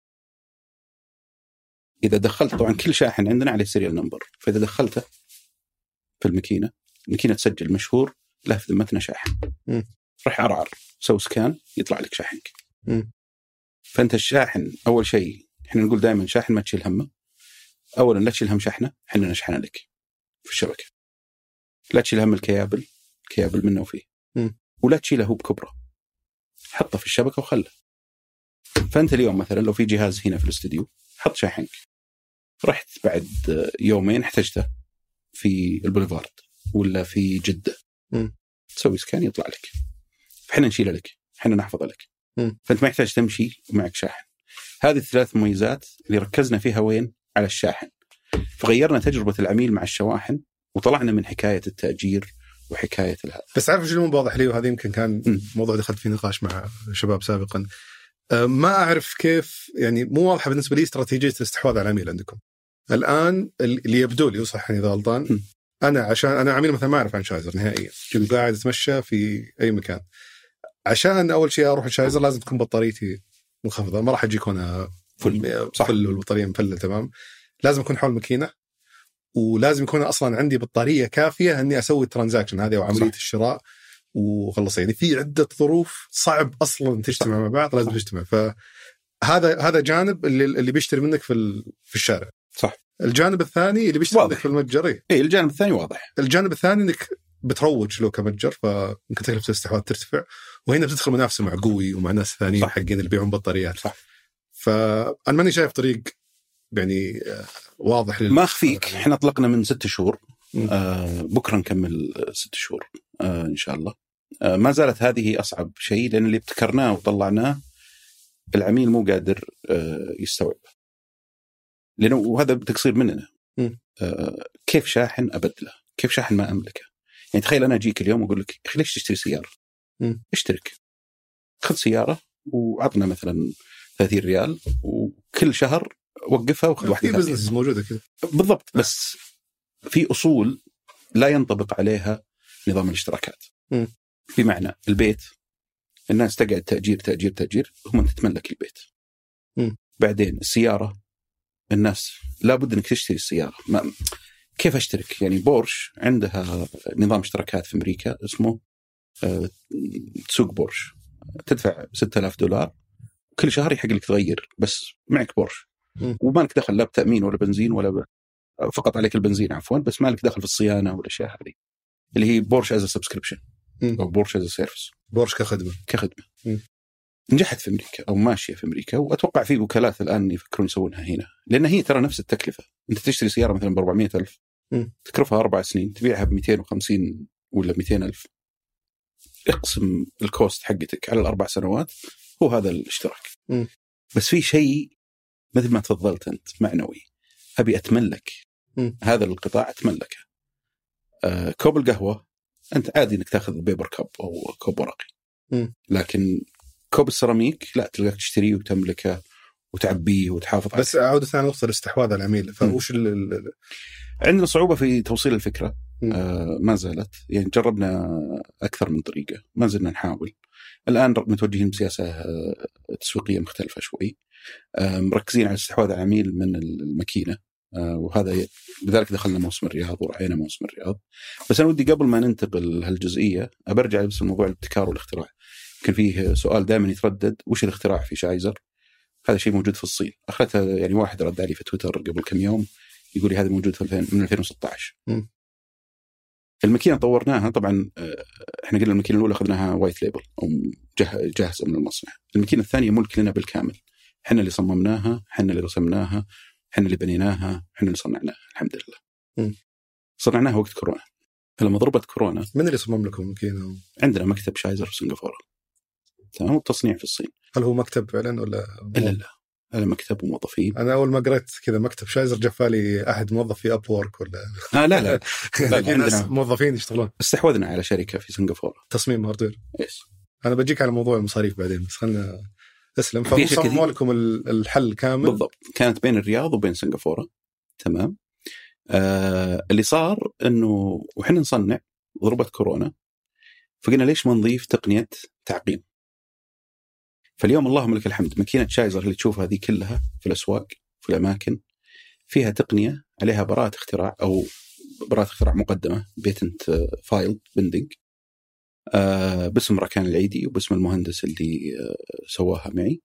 إذا دخلت طبعا كل شاحن عندنا عليه سيريال نمبر، فإذا دخلته في الماكينة تسجل مشهور له في ذمتنا شاحن. رح عرعر سوي سكان يطلع لك شاحنك. فأنت الشاحن أول شيء إحنا نقول دائما شاحن ما تشيل همه. أولا لا تشيل هم شحنه، إحنا نشحنه لك في الشبكة. لا تشيل هم الكيابل منه وفيه. ولا تشيله هو بكبره، حطه في الشبكة وخله. فأنت اليوم مثلا لو في جهاز هنا في الاستديو حط شاحنك، رحت بعد يومين احتجته في البوليفارد ولا في جدة تسوي سكان يطلع لك، فحنا نشيله لك، حنا نحفظه لك. فأنت ما يحتاج تمشي ومعك شاحن. هذه الثلاث مميزات اللي ركزنا فيها وين؟ على الشاحن. فغيرنا تجربة العميل مع الشواحن وطلعنا من حكاية التأجير وحكاية هذا. بس عارف شو مو واضح لي، وهذا يمكن كان موضوع دخلت فيه نقاش مع شباب سابقا. ما أعرف كيف يعني مو واضحة بالنسبة لي استراتيجية الاستحواذ على العميل عندكم الآن. اللي يبدو لي وصحني إذا غلطان، عشان أنا عميل مثلا ما أعرف عن شايزر نهائيا، قاعد أتمشى في أي مكان، عشان أول شيء أروح الشايزر لازم تكون بطاريتي منخفضة، ما راح أجيك هنا فل والبطارية مفلة تمام. لازم أكون حول الماكينة، ولازم يكون أصلا عندي بطارية كافية أني أسوي الترانزاكشن هذه وعملية الشراء وخلص. يعني في عدة ظروف صعب أصلا تجتمع مع بعض، لازم تجتمع. فهذا جانب اللي بيشتري منك في الشارع. صح. الجانب الثاني اللي بيشتري منك في المتجر. إيه الجانب الثاني واضح. الجانب الثاني إنك بتروج له كمتجر، فممكن تكلفة الاستحواذ ترتفع، وهنا بتدخل منافسة مع قوي ومع ناس ثانيين حقين اللي بيعون بطاريات. صح. فأنا ماني شايف طريق يعني واضح. ما أخفيك إحنا أطلقنا من 6 شهور. بكرة نكمل 6 شهور إن شاء الله. ما زالت هذه أصعب شيء، لأن اللي ابتكرناه وطلعناه العميل مو قادر يستوعب، لأنه وهذا بتقصير مننا. كيف شاحن أبدله، كيف شاحن ما أملكه. يعني تخيل أنا أجيك اليوم وأقول لك أخي ليش تشتري سيارة؟ اشترك، خذ سيارة وعطنا مثلا 30 ريال وكل شهر وقفها وخذ واحدة. في بزنس موجودة كذا بالضبط، بس في أصول لا ينطبق عليها نظام الاشتراكات. بمعنى البيت الناس تقعد تأجير هم أنت تتملك البيت. بعدين السيارة الناس لابد أنك تشتري السيارة. كيف أشترك؟ يعني بورش عندها نظام اشتراكات في أمريكا اسمه تسوق بورش، تدفع $6000 كل شهر يحق لك تغير، بس معك بورش وما لك دخل لا بتأمين ولا بنزين ولا فقط عليك البنزين عفوا، بس ما لك دخل في الصيانة والأشياء هذه اللي هي بورش as a subscription أو بورش as a service. بورش كخدمة. نجحت في أمريكا أو ماشية في أمريكا، وأتوقع في وكالات الآن يفكرون يسوونها هنا، لأن هي ترى نفس التكلفة. أنت تشتري سيارة مثلا ب400,000 تكرفها 4 سنين تبيعها ب250 ولا 200,000، اقسم الكوست حقتك على ال4 سنوات، هو هذا الاشتراك. بس في شيء مثل ما تفضلت أنت معنوي، أبي أتملك هذا القطاع، أتملكه. كوب القهوة أنت عادي إنك تأخذ بيبر كوب أو كوب ورقي، لكن كوب السيراميك لا، تلقاك تشتريه وتملكه وتعبيه وتحافظ عليه. بس عودة ثانية نقطة الاستحواذ على العميل، فوش عندنا صعوبة في توصيل الفكرة. ما زالت، يعني جربنا أكثر من طريقة، ما زلنا نحاول. الآن متوجهين بسياسة تسويقية مختلفة شوي، مركزين على استحواذ العميل من الماكينة، وهذا لذلك دخلنا موسم الرياض ورعينا موسم الرياض. بس أنا ودي قبل ما ننتقل هالجزئية أبرجع بس الموضوع الابتكار والاختراع. كان فيه سؤال دائما يتردد، وش الاختراع في شايزر؟ هذا شيء موجود في الصين. أخذتها يعني واحد رد علي في تويتر قبل كم يوم يقول لي هذا موجود من 2016. الماكينة طورناها طبعا، احنا قلنا الماكينة الأولى أخذناها وايت ليبل أو جاهزة من المصنع. الماكينة الثانية ملك لنا بالكامل، احنا اللي صممناها، احنا اللي رسمناها، احنا اللي بنيناها، احنا اللي صنعناها الحمد لله. صنعناها وقت كورونا. لما ضربت كورونا من اللي صمم لكم الماكينة؟ عندنا مكتب شايزر في سنغافورة، تمام، التصنيع في الصين. هل هو مكتب فعلا ولا؟ لا هذا مكتب وموظفين. أنا أول ما قرأت كذا مكتب شايزر جفالي أحد موظف في أب وورك ولا لا عندنا موظفين يشتغلون. استحوذنا على شركة في سنغافورة تصميم هاردوير. يس. أنا بجيك على موضوع المصاريف بعدين، بس خلنا أسلم. فصمموا لكم الحل كامل. بالضبط، كانت بين الرياض وبين سنغافورة، تمام. اللي صار إنه وحنا نصنع ضربت كورونا، فقلنا ليش ما نضيف تقنية تعقيم. فاليوم اللهم لك الحمد ماكينة شايزر اللي تشوفها هذه كلها في الأسواق في الأماكن فيها تقنية عليها براءة اختراع أو براءة اختراع مقدمة بيتنت فايل بندنج، باسم ركان العيدي وباسم المهندس اللي سواها معي.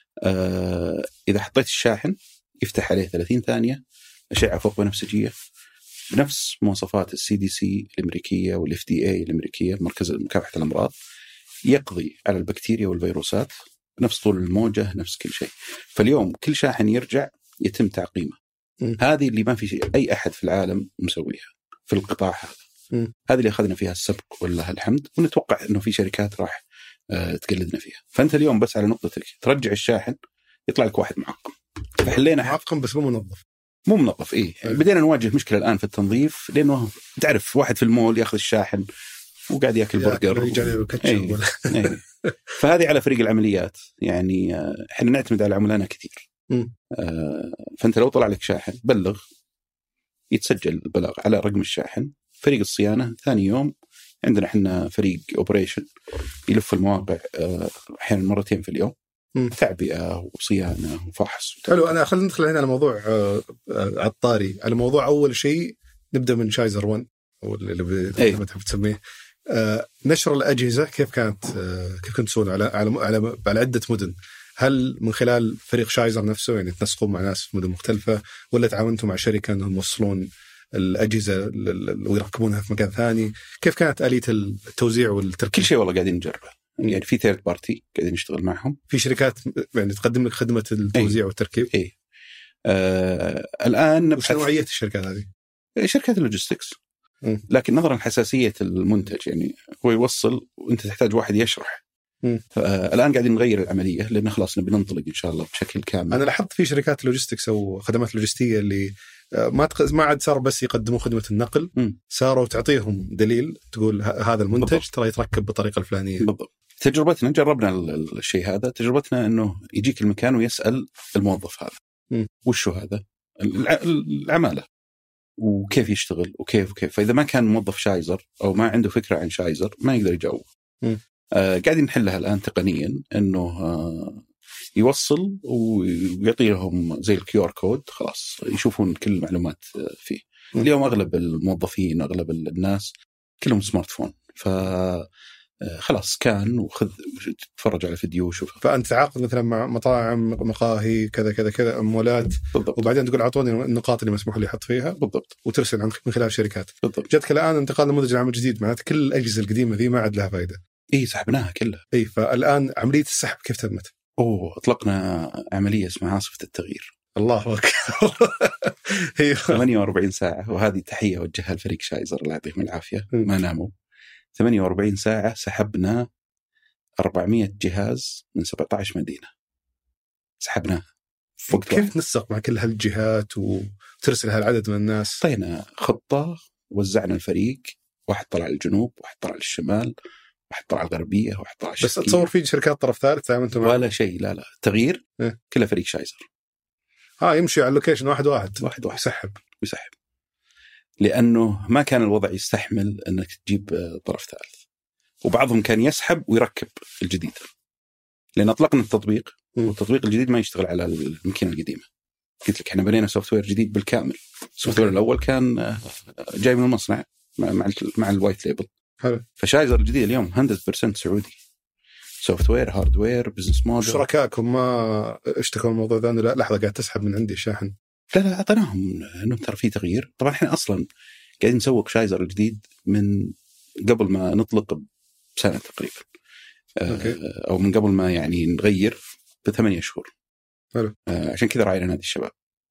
إذا حطيت الشاحن يفتح عليه 30 ثانية أشعة فوق بنفسجية بنفس مواصفات CDC الأمريكية والFDA الأمريكية مركز مكافحة الأمراض، يقضي على البكتيريا والفيروسات بنفس طول الموجة، نفس كل شيء. فاليوم كل شاحن يرجع يتم تعقيمه. هذه اللي ما في أي أحد في العالم مسويها في القطاع هذا. هذه اللي أخذنا فيها السبق والله الحمد، ونتوقع أنه في شركات راح تقلدنا فيها. فأنت اليوم بس على نقطتك ترجع الشاحن يطلع لك واحد معقم. فحلينا معقم بس مو منظف. إيه. بدينا نواجه مشكلة الآن في التنظيف، لأنه تعرف واحد في المول يأخذ الشاحن وقاعد يأكل برجر أيه. فهذه على فريق العمليات، يعني احنا نعتمد على عملائنا كثير. فأنت لو طلع لك شاحن بلغ، يتسجل البلاغ على رقم الشاحن، فريق الصيانة ثاني يوم عندنا احنا فريق اوبريشن يلف المواقع احيانا مرتين في اليوم، تعبئة وصيانة وفحص. حلو. أنا خلينا ندخل هنا على موضوع عطاري، على موضوع أول شيء نبدأ من شايزر 1 أو اللي بتحب تسميه. نشر الأجهزة كيف كنت تسوون على عدة مدن؟ هل من خلال فريق شايزر نفسه، يعني تنسقون مع ناس في مدن مختلفة، ولا تعاونتوا مع شركة أنهم يوصلون الأجهزة ويركبونها في مكان ثاني؟ كيف كانت آلية التوزيع والتركيب؟ كل شيء والله قاعدين نجربه، يعني في ثيرد بارتي قاعدين نشتغل معهم، في شركات يعني تقدم لك خدمة التوزيع والتركيب. الآن نبحث نوعية الشركات هذه، شركات اللوجستكس، لكن نظرا لحساسية المنتج، يعني هو يوصل وأنت تحتاج واحد يشرح الآن قاعدين نغير العملية لأن خلاص نبي ننطلق إن شاء الله بشكل كامل. أنا لاحظت في شركات لوجيستكس أو خدمات لوجستية اللي ما عاد صار بس يقدموا خدمة النقل، صاروا تعطيهم دليل تقول هذا المنتج ترى يتركب بالطريقة الفلانية. بالضبط. تجربتنا جربنا الشيء هذا، تجربتنا إنه يجيك المكان ويسأل الموظف هذا وشو هذا العمالة وكيف يشتغل وكيف. فإذا ما كان موظف شايزر أو ما عنده فكرة عن شايزر ما يقدر يجاوب. قاعدين نحلها الآن تقنيا إنه يوصل ويعطيهم زي الكيور كود، خلاص يشوفون كل المعلومات فيه. اليوم أغلب الموظفين أغلب الناس كلهم سمارت فون، خلاص كان وخذ تفرج على فيديو وشوف. فأنت تعاقد مثلا مع مطاعم مقاهي كذا كذا كذا مولات، وبعدين تقول أعطوني النقاط اللي مسموح لي أحط فيها. بالضبط. وترسل من خلال الشركات. بالضبط. جتك الآن انتقال نموذج العمل الجديد، معناته كل الأجهزة القديمة ذي ما عاد لها فائدة. سحبناها كلها. فالآن عملية السحب كيف تمت؟ أطلقنا عملية اسمها عاصفة التغيير. الله أكبر. هي 48 ساعة، وهذه تحية وجهها لفريق شايزر الله يعطيهم العافية، ما ناموا. 48 ساعة سحبنا 400 جهاز من 17 مدينة، سحبناها. كيف نسق مع كل هالجهات وترسل هالعدد من الناس؟ طينا خطة، وزعنا الفريق، واحد طلع للجنوب، واحد طلع للشمال، واحد طلع الغربية، واحد طلع الشرقية. بس أتصور في شركات طرف ثالث تعاملتوا معها؟ ولا شيء، لا تغيير. كله فريق شايزر. يمشي على اللوكيشن واحد يسحب. لأنه ما كان الوضع يستحمل أنك تجيب طرف ثالث، وبعضهم كان يسحب ويركب الجديد، لأن أطلقنا التطبيق والتطبيق الجديد ما يشتغل على الماكينة القديمة. قلت لك احنا بنينا سوفت وير جديد بالكامل. السوفت وير الأول كان جاي من المصنع مع الوايت ليبل. فشايزر الجديد اليوم 100% سعودي، سوفت وير هارد وير بزنس موديل. شركائكم ما اشتكوا الموضوع ذا؟ لا لحظة قاعد تسحب من عندي شاحن. لا أعطيناهم إنه ترى في تغيير. طبعا إحنا أصلا قاعدين نسوق شايزر الجديد من قبل ما نطلق بسنة تقريبا. أو من قبل ما يعني نغير ب8 شهور. عشان كذا راعينا نادي الشباب.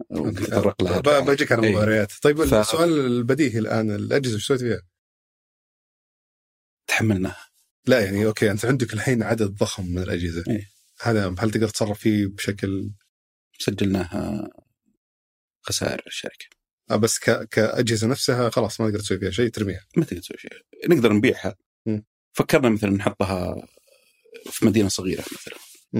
بجيك على المباريات. طيب السؤال البديهي الآن، الأجهزة وش سويت فيها؟ تحملناها. لا يعني أوكي أنت عندك الحين عدد ضخم من الأجهزة. هذا هل تقدر تصرف فيه بشكل؟ سجلناها خسائر الشركة. بس كأجهزة نفسها خلاص ما تقدر تسوي فيها شيء، ترميها. ما تقدر تسوي شيء. نقدر نبيعها. فكرنا مثلا نحطها في مدينة صغيرة مثلا.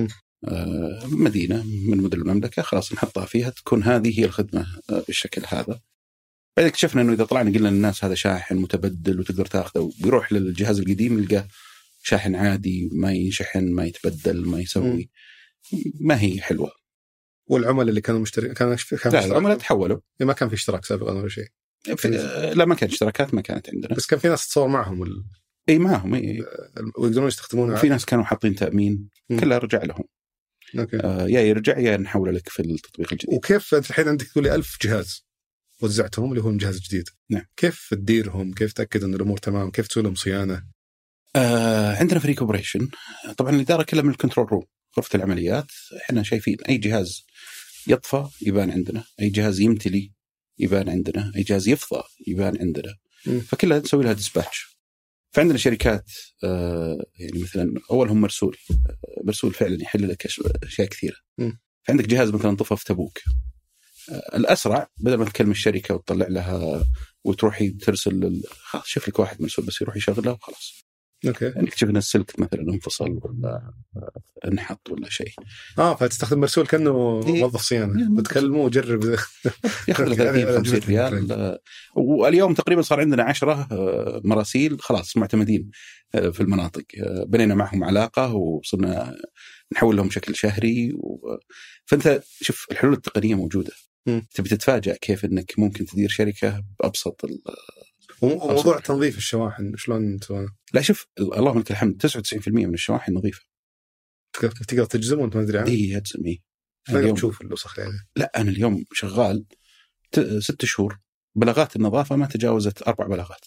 مدينة من مدن المملكة، خلاص نحطها فيها، تكون هذه هي الخدمة بالشكل هذا. بعد اكتشفنا إنه إذا طلعنا قلنا للناس هذا شاحن متبدل وتقدر تأخذه، وبيروح للجهاز القديم يلقى شاحن عادي ما ينشحن ما يتبدل ما يسوي. ما هي حلوة. والعملاء اللي كانوا كان العملاء تحولوا. ما كان في اشتراك سابقا ولا شيء. لا ما كان اشتراكات، ما كانت عندنا، بس كان في ناس تصور معهم معهم ويقدرون يستخدمونها. وفي ناس كانوا حاطين تأمين. كلها رجع لهم. يا يرجع يا نحول لك في التطبيق الجديد. وكيف أنت الحين عندك تقولي 1000 جهاز وزعتهم اللي هو الجهاز الجديد؟ نعم. كيف تديرهم؟ كيف تأكد أن الأمور تمام؟ كيف تسوي لهم صيانة؟ عندنا فريق اوبريشن. طبعا الإدارة كلها من الكنترول روم، غرفة العمليات. احنا شايفين أي جهاز يطفى يبان عندنا، أي جهاز يمتلي يبان عندنا، أي جهاز يفضى يبان عندنا. فكلها نسوي لها ديسباتش. فعندنا شركات يعني مثلا أولهم مرسول فعلا يحل لك أشياء كثيرة. فعندك جهاز مثلا طفى في تبوك، الأسرع بدل ما تكلم الشركة وتطلع لها وتروحي ترسل خلاص شوف لك واحد مرسول بس يروح يشغلها وخلاص. يعني اكتشف ان السلك مثلا انفصل ولا انحط ولا شيء. فتستخدم مرسول كأنه موظف صيانة، بتكلمه وجرب ياخذ 30-50 ريال. واليوم تقريبا صار عندنا 10 مراسيل خلاص معتمدين في المناطق، بنينا معهم علاقة وصرنا نحول لهم بشكل شهري. فانت شوف الحلول التقنية موجودة. تبي تتفاجأ كيف انك ممكن تدير شركة بأبسط وموضوع تنظيف الشواحن شلون تسوي؟ لا شوف اللهم لك الحمد 99% من الشواحن نظيفة. تقدر تجزم وانت ما تدري عنها؟ أجزم. اليوم تشوف الوسخ يعني. لا أنا اليوم شغال 6 شهور بلاغات النظافة ما تجاوزت 4 بلاغات.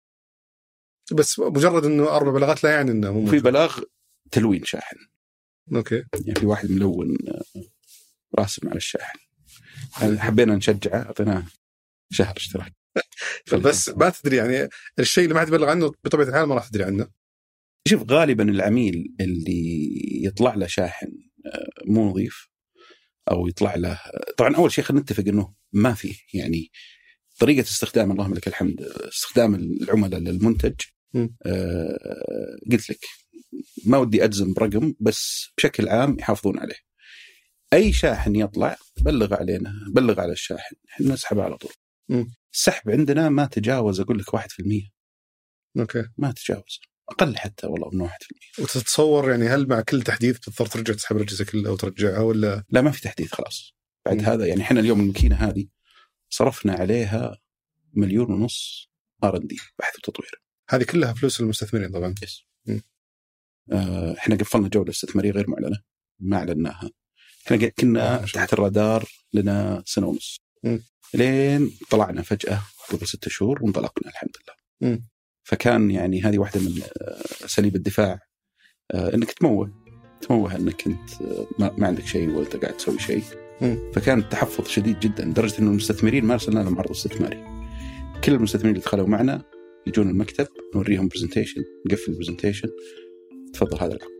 بس مجرد إنه 4 بلاغات لا يعني إنه مو في بلاغ تلوين شاحن. أوكي. يعني في واحد ملون راسم على الشاحن، حبينا نشجعه أعطيناه شهر اشتراك. بس ما تدري يعني الشيء اللي ما تبلغ عنه بطبيعة الحال ما راح تدري عنه. شوف غالبا العميل اللي يطلع له شاحن مو نظيف او يطلع له، طبعا اول شيء خلينا نتفق انه ما فيه يعني طريقه استخدام، اللهم لك الحمد، استخدام العملاء للمنتج. قلت لك ما ودي اجزم برقم، بس بشكل عام يحافظون عليه. اي شاحن يطلع بلغ علينا، بلغ على الشاحن، احنا نسحبه على طول. السحب عندنا ما تجاوز اقول لك 1%. اوكي، ما تجاوز، اقل حتى والله من 1%. وتتصور يعني هل مع كل تحديث بتضطر ترجع تسحب الأجهزة كلها وترجعها ولا لا؟ ما في تحديث خلاص بعد هذا. يعني احنا اليوم الماكينه هذه صرفنا عليها 1.5 مليون R&D، بحث وتطوير. هذه كلها فلوس المستثمرين طبعا. يس. احنا قفلنا جولة استثمارية غير معلنة، ما اعلناها. احنا كنا تحت الرادار لنا 1.5 سنة، لين طلعنا فجأة قبل 6 شهور وانطلقنا الحمد لله. فكان يعني هذه واحدة من أساليب الدفاع، انك تموه انك انت ما عندك شيء وانت قاعد تسوي شيء. فكان التحفظ شديد جدا لدرجة انه المستثمرين ما ارسلنا لهم عرض استثماري. كل المستثمرين اللي دخلوا معنا يجون المكتب نوريهم برزنتيشن، نقفل البرزنتيشن، تفضل هذا العقد.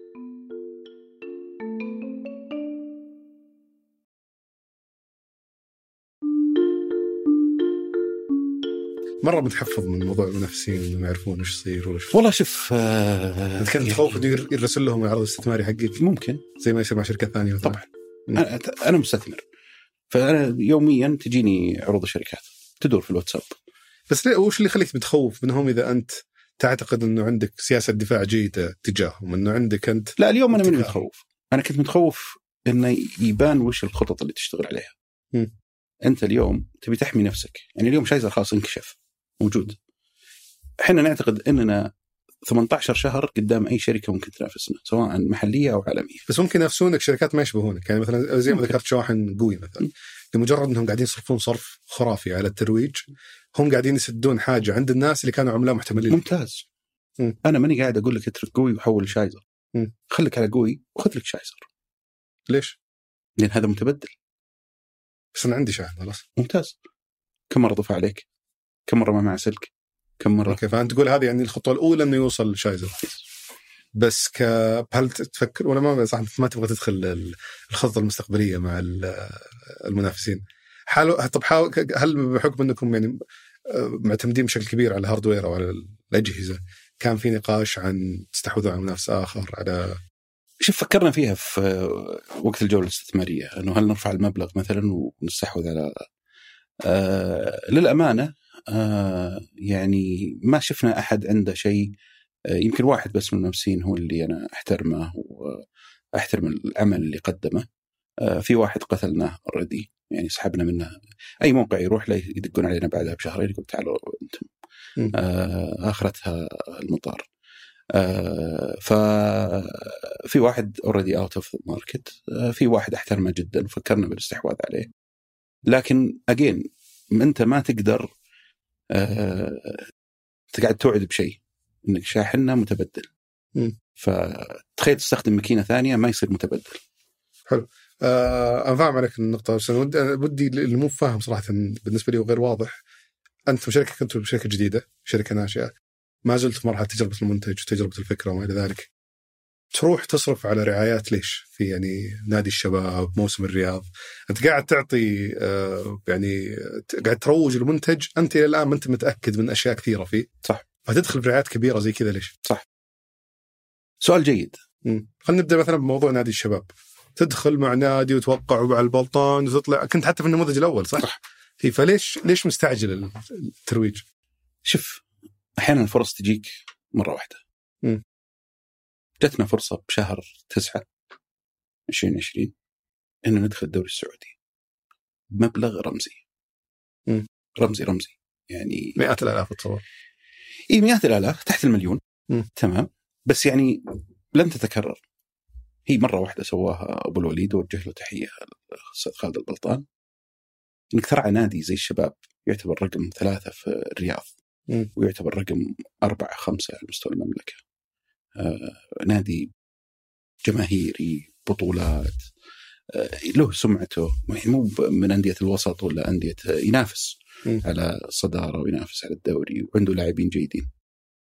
مرة متحفظ من موضوع المنافسين ما يعرفون ايش يصير وش. والله شوف، انت كنت تخوف انه يرسل لهم العرض الاستثماري حقك؟ ممكن زي ما يصير مع شركات ثانية مثلا. طبعا. انا مستثمر، فانا يوميا تجيني عروض الشركات تدور في الواتساب. بس وش اللي يخليك متخوف منهم اذا انت تعتقد انه عندك سياسة دفاع جيدة تجاههم، انه عندك انت؟ لا، اليوم انا من متخوف، انا كنت متخوف انه يبان وش الخطط اللي تشتغل عليها. انت اليوم تبي تحمي نفسك، يعني اليوم شايزر خلاص انكشف موجود. احنا نعتقد اننا 18 شهر قدام اي شركه ممكن تنافسنا سواء محليه او عالميه. بس ممكن ينافسونك شركات ما يشبهونك، يعني مثلا زي ما ذكرت شواحن قوي مثلا، لمجرد انهم قاعدين يصرفون صرف خرافي على الترويج، هم قاعدين يسدون حاجه عند الناس اللي كانوا عملاء محتملين. ممتاز. انا ماني قاعد اقول لك اترك قوي وحول شايزر، خليك على قوي وخذ لك شايزر. ليش؟ لان هذا متبدل. بس انا عندي شاحن خلاص. ممتاز. كم مره طفى عليك؟ كم مره ما مع سلك؟ كم مره؟ اوكي، فانت تقول هذه يعني الخطوه الاولى انه يوصل شايزر. بس هل تفكر ولا ما صح ما تبغى تدخل الخطه المستقبليه مع المنافسين؟ هل بحكم انكم يعني معتمدين بشكل كبير على الهاردوير او على الاجهزه، كان في نقاش عن تستحوذوا على منافس اخر؟ على شوف، فكرنا فيها في وقت الجوله الاستثماريه، انه هل نرفع المبلغ مثلا ونستحوذ على للامانه يعني ما شفنا احد عنده شيء. يمكن واحد بس من المنافسين هو اللي انا احترمه واحترم العمل اللي قدمه. في واحد قتلناه اوريدي، يعني سحبنا منه. اي موقع يروح له يدقون علينا بعدها بشهرين يقول تعالوا انتم، اخرتها المطار. ففي واحد اوريدي اوت اوف ماركت، في واحد احترمه جدا وفكرنا بالاستحواذ عليه. لكن اجين انت ما تقدر تقعد توعد بشيء انك شاحننا متبدل. فتخيل تستخدم ماكينه ثانيه ما يصير متبدل. حلو. انا فاهم عليك النقطه، بس ودي اللي مو فاهم صراحه بالنسبه لي وغير واضح. انتم شركه، كنتوا شركه جديده، شركه ناشئه، ما زلت في مرحله تجربه المنتج وتجربه الفكره وما الى ذلك. تروح تصرف على رعايات ليش في يعني نادي الشباب، موسم الرياض، انت قاعد تعطي يعني قاعد تروج المنتج، انت الى الان ما انت متاكد من اشياء كثيره فيه. صح. فتدخل برعايات كبيره زي كذا ليش؟ صح. سؤال جيد. خلينا نبدا مثلا بموضوع نادي الشباب. تدخل مع نادي وتوقعوا على البلطان وتطلع، كنت حتى في النموذج الاول صح؟ فليش مستعجل الترويج؟ شوف، احيانا الفرص تجيك مره واحده. جتنا فرصه بشهر 9 2020 انه ندخل الدوري السعودي بمبلغ رمزي. رمزي يعني مئات الالاف اتصور. مئات الالاف، تحت المليون. تمام. بس يعني لن تتكرر. هي مرة واحدة سواها أبو الوليد، ووجه له تحية الأستاذ خالد البلطان. إنك ترعى نادي زي الشباب يعتبر رقم 3 في الرياض، ويعتبر رقم 4-5 على مستوى المملكة. نادي جماهيري، بطولات، له سمعته، مو من أندية الوسط ولا أندية، ينافس على الصدارة وينافس على الدوري وعنده لاعبين جيدين.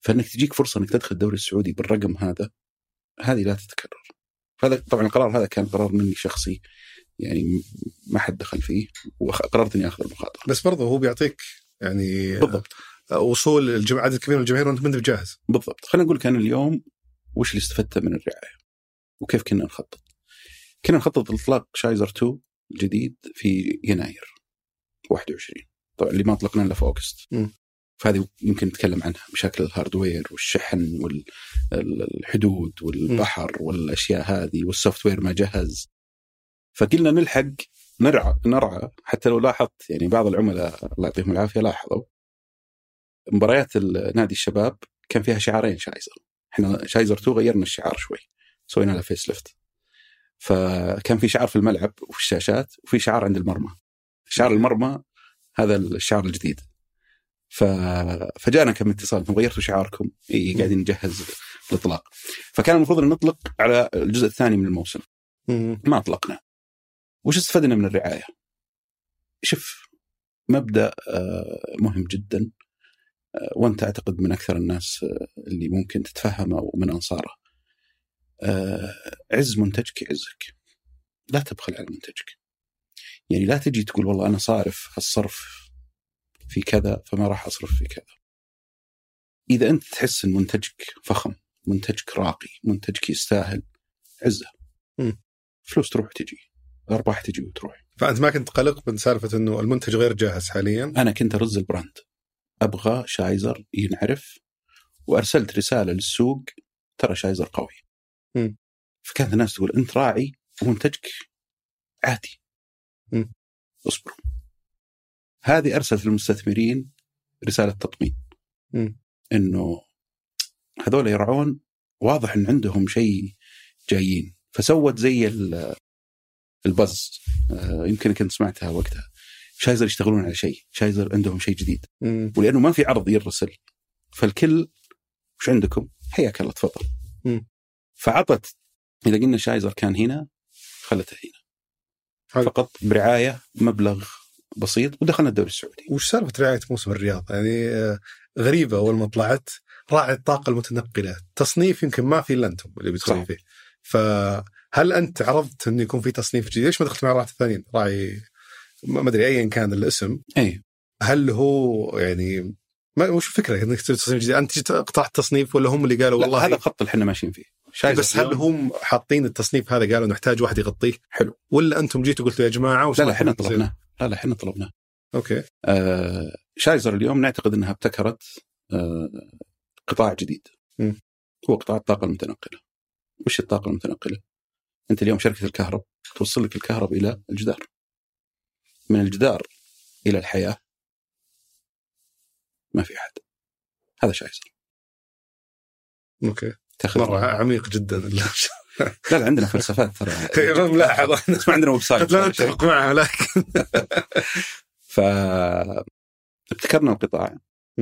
فانك تجيك فرصه انك تدخل الدوري السعودي بالرقم هذه لا تتكرر. هذا طبعا القرار هذا كان قرار مني شخصي، يعني ما حد دخل فيه، وقررت اني اخذ المخاطره. بس برضه هو بيعطيك يعني بالضبط وصول عدد كبير من الجماهير وانت منت بجاهز. بالضبط. خلينا نقول كان اليوم وش اللي استفدته من الرعايه وكيف كنا نخطط. كنا نخطط لاطلاق شايزر 2 الجديد في يناير 21، طبعا اللي ما اطلقنا الا في اوغست. فهذه يمكن نتكلم عنها، مشاكل الهاردوير والشحن والحدود والبحر والاشياء هذه والسوفت وير ما جهز. فقلنا نلحق نرعى. حتى لو لاحظت يعني بعض العملاء الله يعطيهم العافيه لاحظوا مباريات نادي الشباب كان فيها شعارين شايزر. احنا شايزر 2 غيرنا الشعار شوي، سوينا له فيس ليفت. فكان في شعار في الملعب وفي الشاشات، وفي شعار عند المرمى. شعار المرمى هذا الشعار الجديد. فجاءنا كم اتصال، انتم غيرتوا شعاركم. قاعدين نجهز الاطلاق. فكان المفروض ان نطلق على الجزء الثاني من الموسم، ما اطلقنا. وش استفدنا من الرعايه؟ شوف، مبدا مهم جدا، وانت اعتقد من اكثر الناس اللي ممكن تتفهمه ومن انصاره. عز منتجك يعزك، لا تبخل على منتجك. يعني لا تجي تقول والله انا صارف هالصرف في كذا فما راح أصرف في كذا. إذا أنت تحس أن منتجك فخم، منتجك راقي، منتجك يستاهل، عزة. فلوس تروح تجي، أرباح تجي وتروح. فأنت ما كنت قلق من سالفة أنه المنتج غير جاهز حاليا؟ أنا كنت أرز البراند، أبغى شايزر ينعرف، وأرسلت رسالة للسوق ترى شايزر قوي. فكانت الناس تقول أنت راعي ومنتجك عادي، اصبروا. هذه أرسلت للمستثمرين رسالة تطمين إنه هذول يرعون، واضح إن عندهم شيء جايين. فسوت زي البز، يمكن كنت سمعتها وقتها. شايزر يشتغلون على شيء، شايزر عندهم شيء جديد. ولأنه ما في عرض يرسل، فالكل وش عندكم؟ حياك الله تفضل. فعطت، إذا قلنا شايزر كان هنا خلته هنا فقط برعاية مبلغ بسيط، ودخلنا الدوري السعودي. وش سالفة رعاية موسم الرياض؟ يعني غريبة. أول ما طلعت راعي الطاقة المتنقلة، تصنيف يمكن ما في إلا أنتم اللي بتدخلون فيه. فهل أنت عرضت أن يكون في تصنيف جديد؟ ليش ما دخلت مع راعي الثانيين؟ راعي ما أدري أيا كان الاسم. هل هو يعني وش الفكرة انك تسوي تصنيف جديد؟ انت تقطع التصنيف ولا هم اللي قالوا والله هذا الخط اللي احنا ماشيين فيه؟ بس هل هم حاطين التصنيف هذا قالوا نحتاج واحد يغطيه؟ حلو. ولا انتم جيتوا قلتوا يا جماعه لا احنا طلبناه. لا احنا طلبناه. اوكي. شايزر اليوم نعتقد انها ابتكرت قطاع جديد. هو قطاع الطاقه المتنقله. وش الطاقه المتنقله؟ انت اليوم شركه الكهرباء توصل لك الكهرباء الى الجدار، من الجدار الى الحياه ما في أحد. هذا شايزر. اوكي. مرة عميق جدا. لا عندنا فلسفات ترى. لا ما عندنا ويب سايت. لا نتفق معها لكن. فابتكرنا القطاع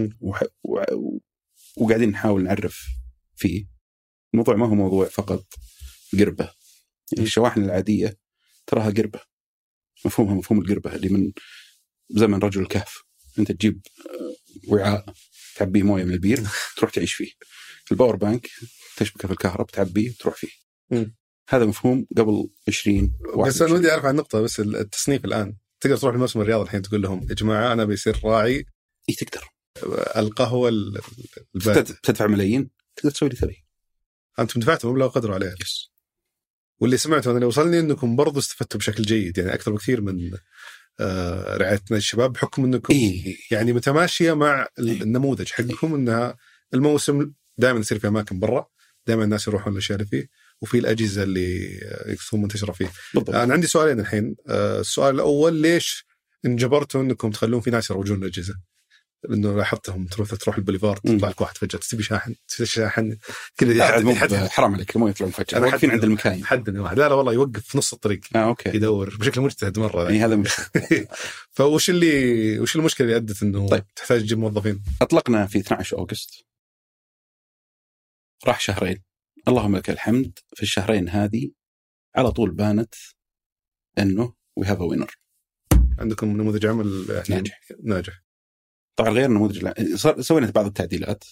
وقاعدين نحاول نعرف فيه. الموضوع ما هو موضوع فقط قربة. يعني الشواحن العادية تراها قربة، مفهومها مفهوم القربة اللي من زمن رجل الكهف. أنت تجيب وعاء تعبيه مويه من البير تروح تعيش فيه. الباور بانك تشبكه في الكهرباء تعبيه تروح فيه. هذا مفهوم قبل 20. بس انا ودي اعرف عن نقطه، بس التصنيف الان تقدر تروح لموسم الرياض الحين تقول لهم يا جماعه انا بيصير راعي. تقدر القهوه تدفع ملايين، تقدر تسوي اللي تبي. انتم دفعتوا مبلغ قدروا عليه. واللي سمعته انا اللي وصلني انكم برضو استفدتوا بشكل جيد، يعني اكثر بكثير من رعاية الشباب، بحكم أنكم يعني متماشية مع النموذج حقكم. أنها الموسم دائما يصير في أماكن برا، دائما الناس يروحون للأشياء اللي فيه، وفي الأجهزة اللي يكون منتشرة فيه. أنا عندي سؤالين الحين. السؤال الأول، ليش انجبرتوا أنكم تخلون في ناس يروجون الأجهزة؟ لأنه لاحظتهم تروح البوليفار تطلع لك واحد فجأة تبي شاحن كذا. حرام عليك مو يطلعون فجأة، واقفين عند المكان. حدني واحد لا والله يوقف في نص الطريق. أوكي. يدور بشكل مجتهد مرة. هذا مش. وش المشكلة اللي أدت إنه تحتاج تجيب موظفين؟ أطلقنا في 12 أغسطس، راح شهرين، اللهم لك الحمد. في الشهرين هذه على طول بانت إنه we have a winner. عندكم نموذج عمل ناجح. طبعا غيرنا نموذج سوينا بعض التعديلات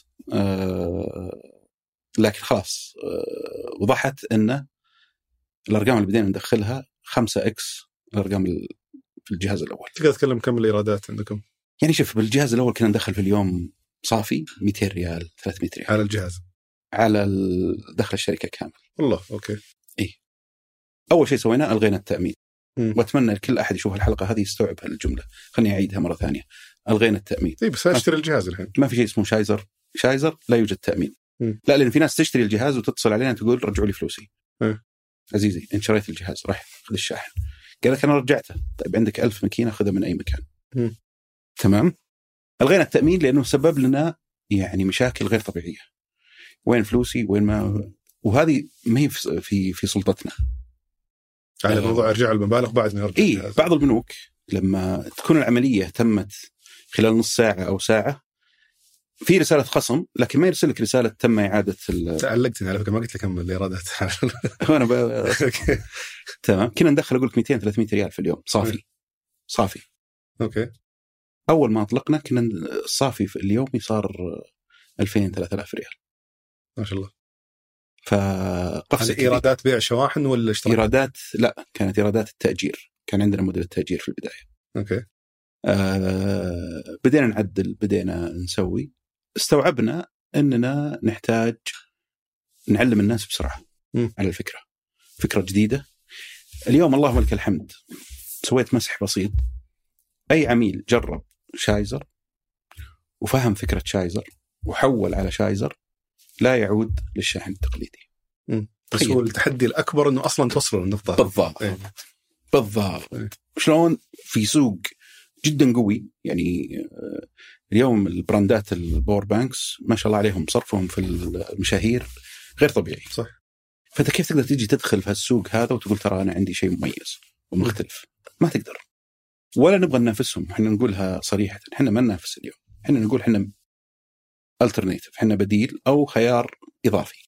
لكن خلاص وضحت أن الأرقام اللي بدينا ندخلها 5x الأرقام في الجهاز الأول. تقدر تتكلم كم الإيرادات عندكم؟ يعني شوف بالجهاز الأول كنا ندخل في اليوم صافي 200 ريال 300 ريال على الجهاز، على دخل الشركة كامل. والله أوكي. إيه أول شيء سويناه ألغينا التأمين. وأتمنى كل أحد يشوف الحلقة هذه يستوعب هالجملة. خلني أعيدها مرة ثانية. ألغينا التأمين. طيب بس أشتري الجهاز الحين. ما في شيء اسمه شايزر لا يوجد تأمين. لا لأن في ناس تشتري الجهاز وتتصل علينا تقول رجعوا لي فلوسي. عزيزي أنت شريت الجهاز راح خذ الشاحن. قال لك أنا رجعته. طيب عندك 1000 ماكينة خذها من أي مكان. تمام. ألغينا التأمين لأنه سبب لنا يعني مشاكل غير طبيعية. وين فلوسي وين ما، وهذه ما هي في سلطتنا. على موضوع ارجاع المبالغ بعد ما يرجع. إيه بعض البنوك لما تكون العملية تمت خلال نص ساعة أو ساعة في رسالة خصم، لكن ما يرسل لك رسالة تم إعادة. تعلقتني على فكرة ما قلت لك كم الإيرادات. أنا تمام. كنا ندخل أقول لك 200-300 ريال في اليوم صافي. أوكي. أول ما أطلقنا كنا الصافي في اليوم صار 2000-3000 ريال. ما شاء الله. فقفزة إيرادات بيع شواحن ولا اشتراك؟ إيرادات لا كانت إيرادات التأجير. كان عندنا موديل التأجير في البداية. أوكي. بدينا نعدل بدينا نسوي. استوعبنا أننا نحتاج نعلم الناس بسرعة على الفكرة. فكرة جديدة. اليوم اللهم لك الحمد سويت مسح بسيط. أي عميل جرب شايزر وفهم فكرة شايزر وحول على شايزر لا يعود للشاحن التقليدي. بس هو التحدي الأكبر أنه أصلا توصلوا للنقطة. بالضبط. شلون في سوق جدا قوي يعني اليوم البراندات الباور بانكس ما شاء الله عليهم صرفهم في المشاهير غير طبيعي. صح. فأنت كيف تقدر تيجي تدخل في هالسوق هذا وتقول ترى أنا عندي شيء مميز ومختلف؟ ما تقدر. ولا نبغى ننافسهم. احنا نقولها صريحة احنا ما ننافس اليوم. احنا نقول احنا alternative. احنا بديل أو خيار إضافي.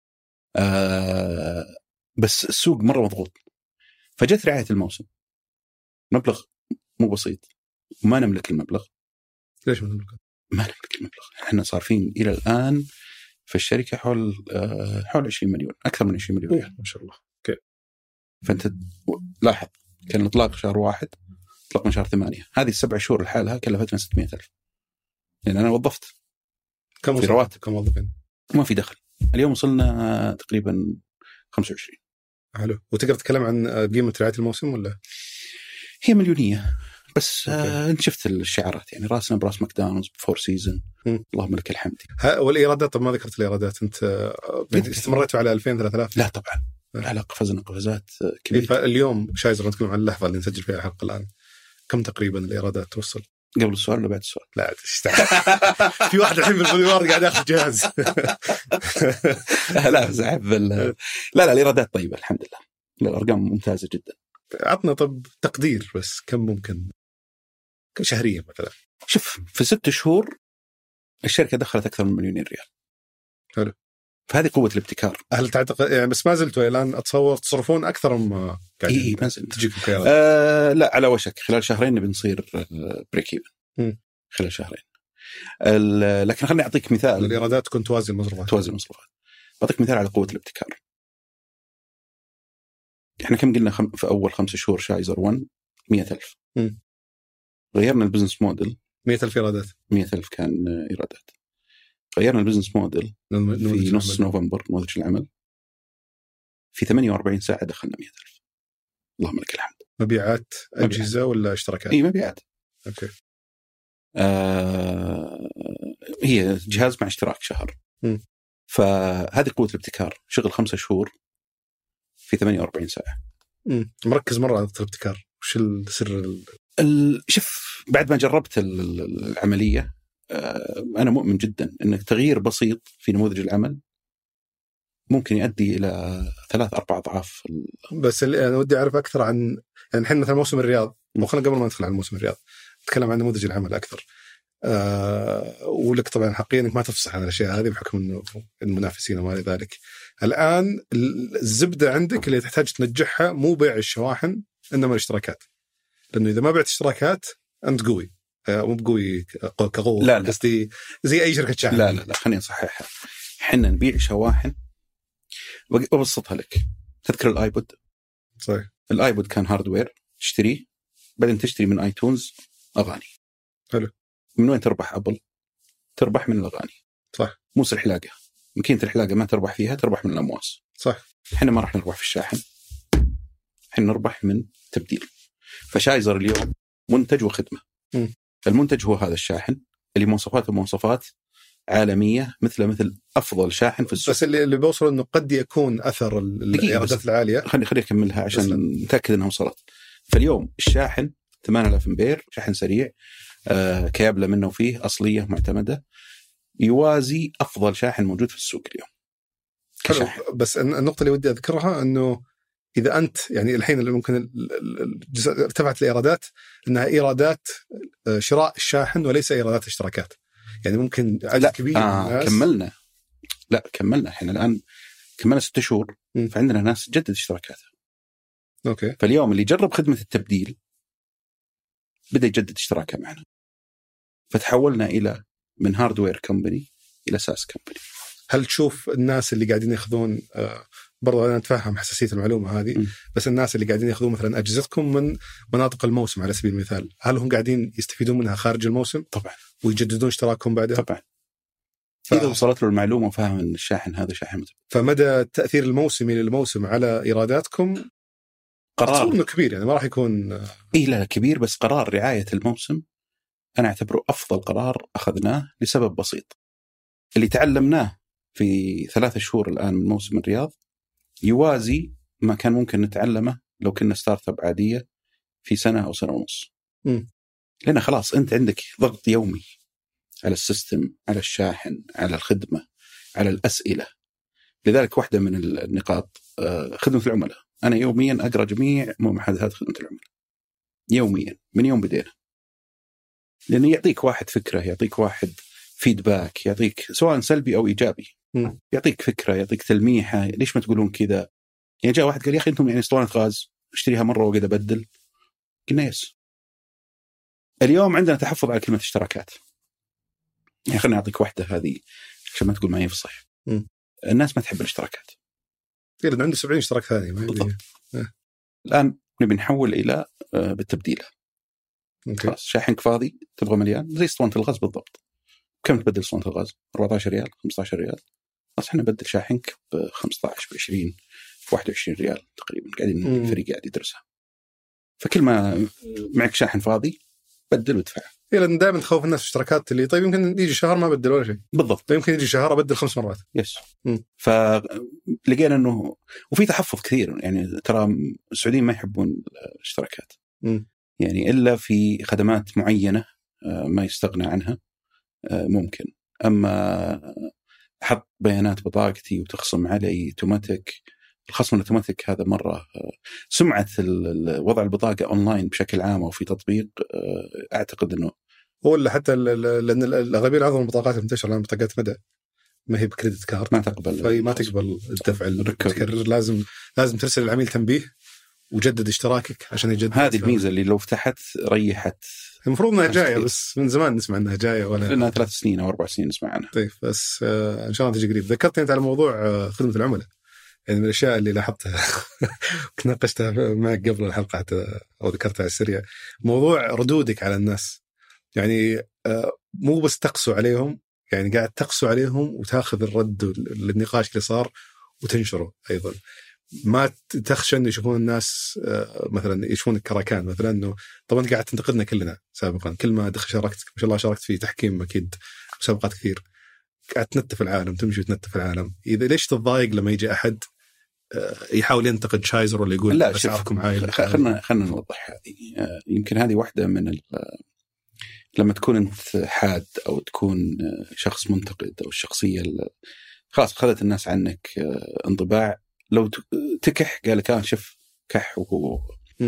بس السوق مرة مضغوط. فجت رعاية الموسم مبلغ مو بسيط وما نملك المبلغ. ليش ما نملك المبلغ؟ احنا صارفين إلى الآن في الشركة حول 20 مليون أكثر من 20 مليون ما شاء الله. اوكي. فأنت لاحظ كان الإطلاق شهر 1 اطلقنا شهر 8. هذه 7 شهور لحالها كلفتنا 600,000 لأن أنا وظفت. كم في رواتب كم موظفين ما في دخل. اليوم وصلنا تقريبا 25. حلو. وتقدر تتكلم عن قيمة رعاية الموسم ولا هي مليونية بس؟ انت شفت الشعارات يعني راسنا براس ماكدونالدز بفور سيزن. اللهم لك الحمد. والإيرادات طب ما ذكرت الإيرادات أنت استمريتوا على 2000-3000؟ لا طبعا لا قفزنا قفزات كبيرة. فاليوم شايزر نتكلم عن اللحظة اللي نسجل فيها الحلقة الآن كم تقريبا الإيرادات توصل؟ قبل السؤال ولا بعد السؤال؟ لا في واحد الحين بالبوديوارد قاعد ياخذ جهاز. لا زعب لا الإيرادات طيبة الحمد لله. الأرقام ممتازة جدا. عطنا طب تقدير بس كم ممكن كم شهريا مثلا؟ شوف في 6 شهور الشركة دخلت أكثر من 1,000,000 ريال. حلو. فهذه قوة الابتكار. هل تعتقد يعني بس ما زلتوا الآن أتصور تصرفون أكثر ما قاعد ما زلت تجيكم خيارات؟ لا على وشك خلال شهرين بنصير بريك إيفن خلال شهرين. لكن خلني أعطيك مثال. الإيرادات كنت توازي المصروفات. بعطيك مثال على قوة الابتكار. إحنا كم قلنا في أول 5 شهور شايزر 1 100,000. غيرنا البزنس موديل. 100,000 إيرادات. 100,000 كان إيرادات. غيرنا البزنس موديل في نص نوفمبر نموذج العمل. في 48 ساعة دخلنا 100,000. اللهم لك الحمد. مبيعات أجهزة ولا اشتراكات؟ إيه مبيعات. أوكي. هي جهاز مع اشتراك شهر. فهذه قوة الابتكار. شغل 5 شهور في 48 ساعة. مركز مرة على الابتكار. وش السر؟ شوف بعد ما جربت العملية أنا مؤمن جدا أن تغيير بسيط في نموذج العمل ممكن يؤدي إلى 3-4 أضعاف. بس أنا ودي أعرف أكثر عن يعني الحين مثلا موسم الرياض. خلينا قبل ما ندخل على موسم الرياض نتكلم عن نموذج العمل أكثر. ولك طبعا حقيقة إنك ما تفصح عن الأشياء هذه بحكم إنه المنافسين وما إلى ذلك. الآن الزبدة عندك اللي تحتاج تنجحها مو بيع الشواحن إنما الاشتراكات. لأنه إذا ما بعت اشتراكات أنت قوي. مو بقوي كقوة، لا قصدي زي أي شركة شاحن. لا خليني أصححها. حنا نبيع شواحن، وأبسطها لك. تذكر الآيبود؟ صحيح. الآيبود كان هاردوير تشتريه، بعدين تشتري من آيتونز أغاني. حلو. من وين تربح أبل؟ تربح من الأغاني. صح. موس الحلاقة، ماكينة الحلاقة ما تربح فيها، تربح من الأمواس. صح. حنا ما راح نربح في الشاحن، حنا نربح من تبديل. فشايزر اليوم منتج وخدمة. المنتج هو هذا الشاحن اللي مواصفات عالمية، مثل أفضل شاحن في السوق. بس اللي بيوصل إنه قد يكون أثر الإيرادات العالية. خلي أكملها عشان نتأكد أنها وصلت. فاليوم الشاحن 8000 أمبير، شاحن سريع، كابلة منه فيه أصلية معتمدة، يوازي أفضل شاحن موجود في السوق اليوم كشاحن. بس النقطة اللي ودي أذكرها أنه إذا أنت يعني الحين اللي ممكن ارتفعت الإيرادات، أنها إيرادات شراء الشاحن وليس إيرادات اشتراكات. يعني ممكن عدد كبير من الناس كملنا احنا الآن كملنا 6 شهور، فعندنا ناس جدد اشتراكاتها. أوكي. فاليوم اللي جرب خدمة التبديل بدأ يجدد اشتراكه معنا، فتحولنا إلى من هاردوير كمباني إلى ساس كمباني. هل تشوف الناس اللي قاعدين ياخذون برضو أنا أتفهم حساسية المعلومة هذه، بس الناس اللي قاعدين ياخذون مثلا أجهزتكم من مناطق الموسم على سبيل المثال، هل هم قاعدين يستفيدون منها خارج الموسم؟ طبعا. ويجددون اشتراكهم بعدها؟ طبعا. إذا وصلت له المعلومة وفاهم أن الشاحن هذا شاحن متبدل. فمدى التأثير الموسمي للموسم على إيراداتكم قرار إنه كبير، يعني ما راح يكون لا كبير، بس قرار رعاية الموسم أنا أعتبره أفضل قرار أخذناه لسبب بسيط. اللي تعلمناه في 3 شهور الآن من موسم الرياض يوازي ما كان ممكن نتعلمه لو كنا ستارت اب عادية في سنة أو سنة ونص. لأن خلاص أنت عندك ضغط يومي على السيستم، على الشاحن، على الخدمة، على الأسئلة. لذلك واحدة من النقاط خدمة العملاء. أنا يوميا أقرأ جميع محادثات خدمة العملاء يوميا من يوم بدينا، لأنه يعطيك واحد فكرة، يعطيك واحد فيدباك، يعطيك سواء سلبي أو إيجابي. يعطيك فكرة، يعطيك تلميحة، ليش ما تقولون كذا. يعني جاء واحد قال يا أخي أنتم يعني اسطوانة غاز اشتريها مرة وقد أبدل. قلنا يس. اليوم عندنا تحفظ على كلمة اشتراكات. يعني خلينا نعطيك واحدة هذه عشان ما تقول معي في الصحيح. الناس ما تحب الاشتراكات. لأن عنده 70 اشتراك ثاني. الآن نبي نحول إلى بالتبديل. خلاص شاحنك فاضي تبغى مليان زي اسطوانة الغاز بالضبط. كم تبدل اسطوانة الغاز؟ 14 ريال، 15 ريال. بس احنا نبدل شاحنك ب 15 ب 20 21 ريال تقريبا. قاعدين الفريق قاعد يدرسها. فكل ما معك شاحن فاضي بدل وادفع. لأن دائما تخوف الناس اشتراكات اللي طيب يمكن يجي شهر ما بدل ولا شيء. بالضبط. طيب يمكن يجي شهر أبدل 5 مرات. يس. فلقينا انه وفي تحفظ كثير. يعني ترى السعوديين ما يحبون الاشتراكات. يعني إلا في خدمات معينة ما يستغنى عنها ممكن. أما أحط بيانات بطاقتي وتخصم علي توماتيك، الخصم الأوتوماتيك هذا مرة سمعة وضع البطاقة أونلاين بشكل عام وفي تطبيق أعتقد أنه هو اللي حتى لأن الأغلبية العظمى البطاقات المنتشرة الآن بطاقات مدى ما هي بكريدت كارد، ما تقبل الدفع المتكرر. لازم ترسل العميل تنبيه وجدد اشتراكك عشان يجدد. هذه الميزة اللي لو فتحت ريحت. المفروض انها جايه بس من زمان نسمع انها جايه ولا لنا 3 سنين او 4 سنين نسمع عنها. طيب بس ان شاء الله تجي قريب. ذكرتني انت على موضوع خدمه العملاء، يعني من الاشياء اللي لاحظتها كنت ناقشتها معك قبل الحلقه حتى او ذكرتها على السريع، موضوع ردودك على الناس. يعني مو بس تقسو عليهم، يعني قاعد تقسو عليهم وتاخذ الرد للنقاش اللي صار وتنشره ايضا. ما تخشى أن يشوفون الناس مثلا يشوفون الكراكان مثلا أنه طبعا قاعد تنتقدنا كلنا سابقا، كل ما شاركت ما شاء الله شاركت في تحكيم أكيد مسابقات كثير، قاعد تنتف العالم، تمشي وتنتف العالم. إذا ليش تتضايق لما يجي أحد يحاول ينتقد شايزر ولا يقول لا أسعاركم عالية؟ خلنا نوضح هذه. يمكن هذه واحدة من لما تكون أنت حاد أو تكون شخص منتقد أو الشخصية خلاص أخذت الناس عنك انطباع. لو تكح قال لك شوف كح وهو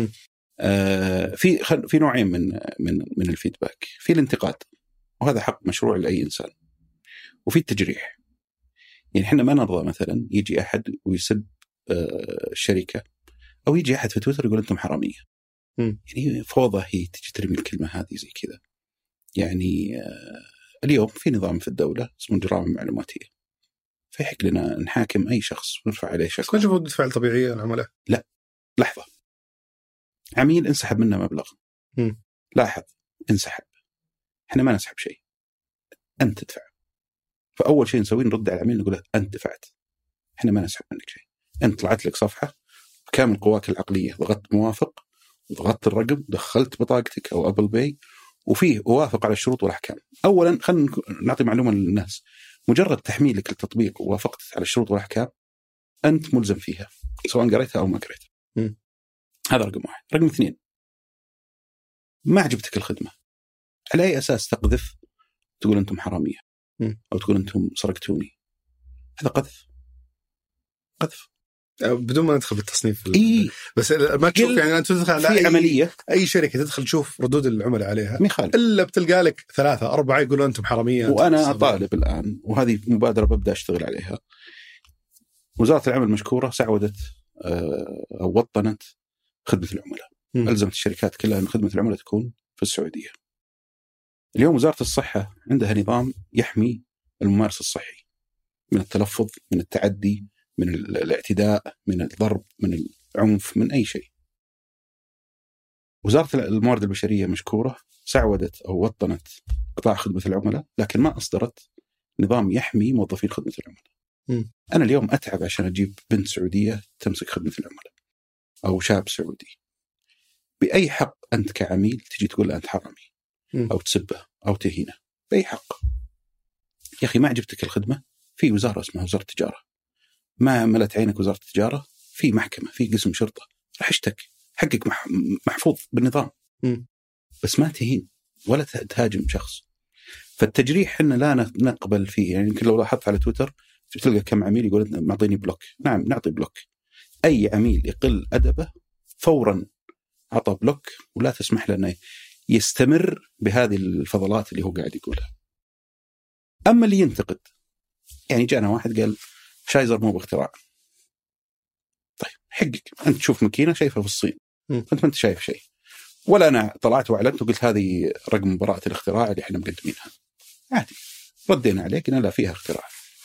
في نوعين من الفيدباك. في الانتقاد وهذا حق مشروع لأي إنسان، وفي التجريح. يعني إحنا ما نرضى مثلا يجي أحد ويسب الشركة أو يجي أحد في تويتر يقول أنتم حرامية. يعني فوضى هي تجي ترمي الكلمة هذه زي كذا. يعني اليوم في نظام في الدولة اسمه الجرائم المعلوماتية، فيحق لنا نحاكم أي شخص ونرفع عليه شكوى. كل ردة فعل طبيعية العملاء؟ لا، لحظة، عميل انسحب منه مبلغ، لاحظ انسحب، احنا ما نسحب شيء، أنت تدفع. فأول شيء نسويه نرد على العميل نقول له أنت دفعت، احنا ما نسحب منك شيء. أنت طلعت لك صفحة بكامل قواك العقلية، ضغطت موافق، ضغطت الرقم، دخلت بطاقتك أو أبل باي، وفيه أوافق على الشروط والأحكام. أولا خلينا نعطي معلومة للناس، مجرد تحميلك للتطبيق ووافقت على الشروط والأحكام أنت ملزم فيها سواء قريتها أو ما قريتها. هذا رقم واحد. رقم اثنين، ما عجبتك الخدمة، على أي أساس تقذف تقول أنتم حرامية أو تقول أنتم سرقتوني؟ هذا قذف بدون ما ندخل بالتصنيف. بس ما تشوف يعني أنت تدخل على في عملية أي شركة تدخل تشوف ردود العملاء عليها مخالف. إلا بتلقى لك 3-4 يقولون أنتم حرامية. وأنا أطالب الآن، وهذه مبادرة ببدأ أشتغل عليها، وزارة العمل مشكورة سعودت أو وطنت خدمة العملاء، ألزمت الشركات كلها أن خدمة العملاء تكون في السعودية. اليوم وزارة الصحة عندها نظام يحمي الممارس الصحي من التلفظ، من التعدي، من الاعتداء، من الضرب، من العنف، من أي شيء. وزارة الموارد البشرية مشكورة سعودت أو وطنت قطاع خدمة العملاء، لكن ما أصدرت نظام يحمي موظفين خدمة العملاء. أنا اليوم أتعب عشان أجيب بنت سعودية تمسك خدمة العملاء أو شاب سعودي. بأي حق أنت كعميل تجي تقول أنت حرامي أو تسبه أو تهينه؟ بأي حق؟ يا أخي ما عجبتك الخدمة، في وزارة اسمها وزارة التجارة، ما ملت عينك وزارة التجارة، في محكمة، في قسم شرطة، راح اشتك، حقك محفوظ بالنظام. بس ما تهين ولا تهاجم شخص. فالتجريح حنا لا نقبل فيه. يعني يمكن لو لاحظت على تويتر تلقى كم عميل يقول معطيني بلوك. نعم نعطي بلوك، أي عميل يقل أدبه فورا عطى بلوك، ولا تسمح لنا يستمر بهذه الفضلات اللي هو قاعد يقولها. أما اللي ينتقد، يعني جانا واحد قال شايزر مو باختراع. طيب حقك أنت تشوف ماكينة شايفها في الصين، أنت ما أنت شايف شيء، ولا أنا طلعت وأعلنت وقلت هذه رقم براءة الاختراع اللي إحنا مقدمينها. عادي، ردينا عليه قلنا لا فيها اختراع.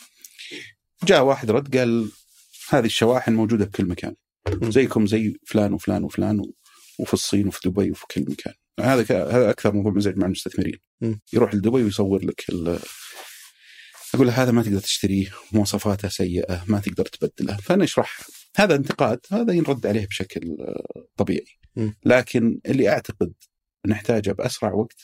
جاء واحد رد قال هذه الشواحن موجودة بكل مكان، زيكم زي فلان وفلان وفلان، وفي الصين وفي دبي وفي كل مكان. هذا أكثر موضوع مزعج مع المستثمرين. يروح لدبي ويصور لك أقول له هذا ما تقدر تشتريه، مواصفاته سيئة، ما تقدر تبدله. فأنا أشرح هذا انتقاد، هذا ينرد عليه بشكل طبيعي. لكن اللي أعتقد نحتاجه بأسرع وقت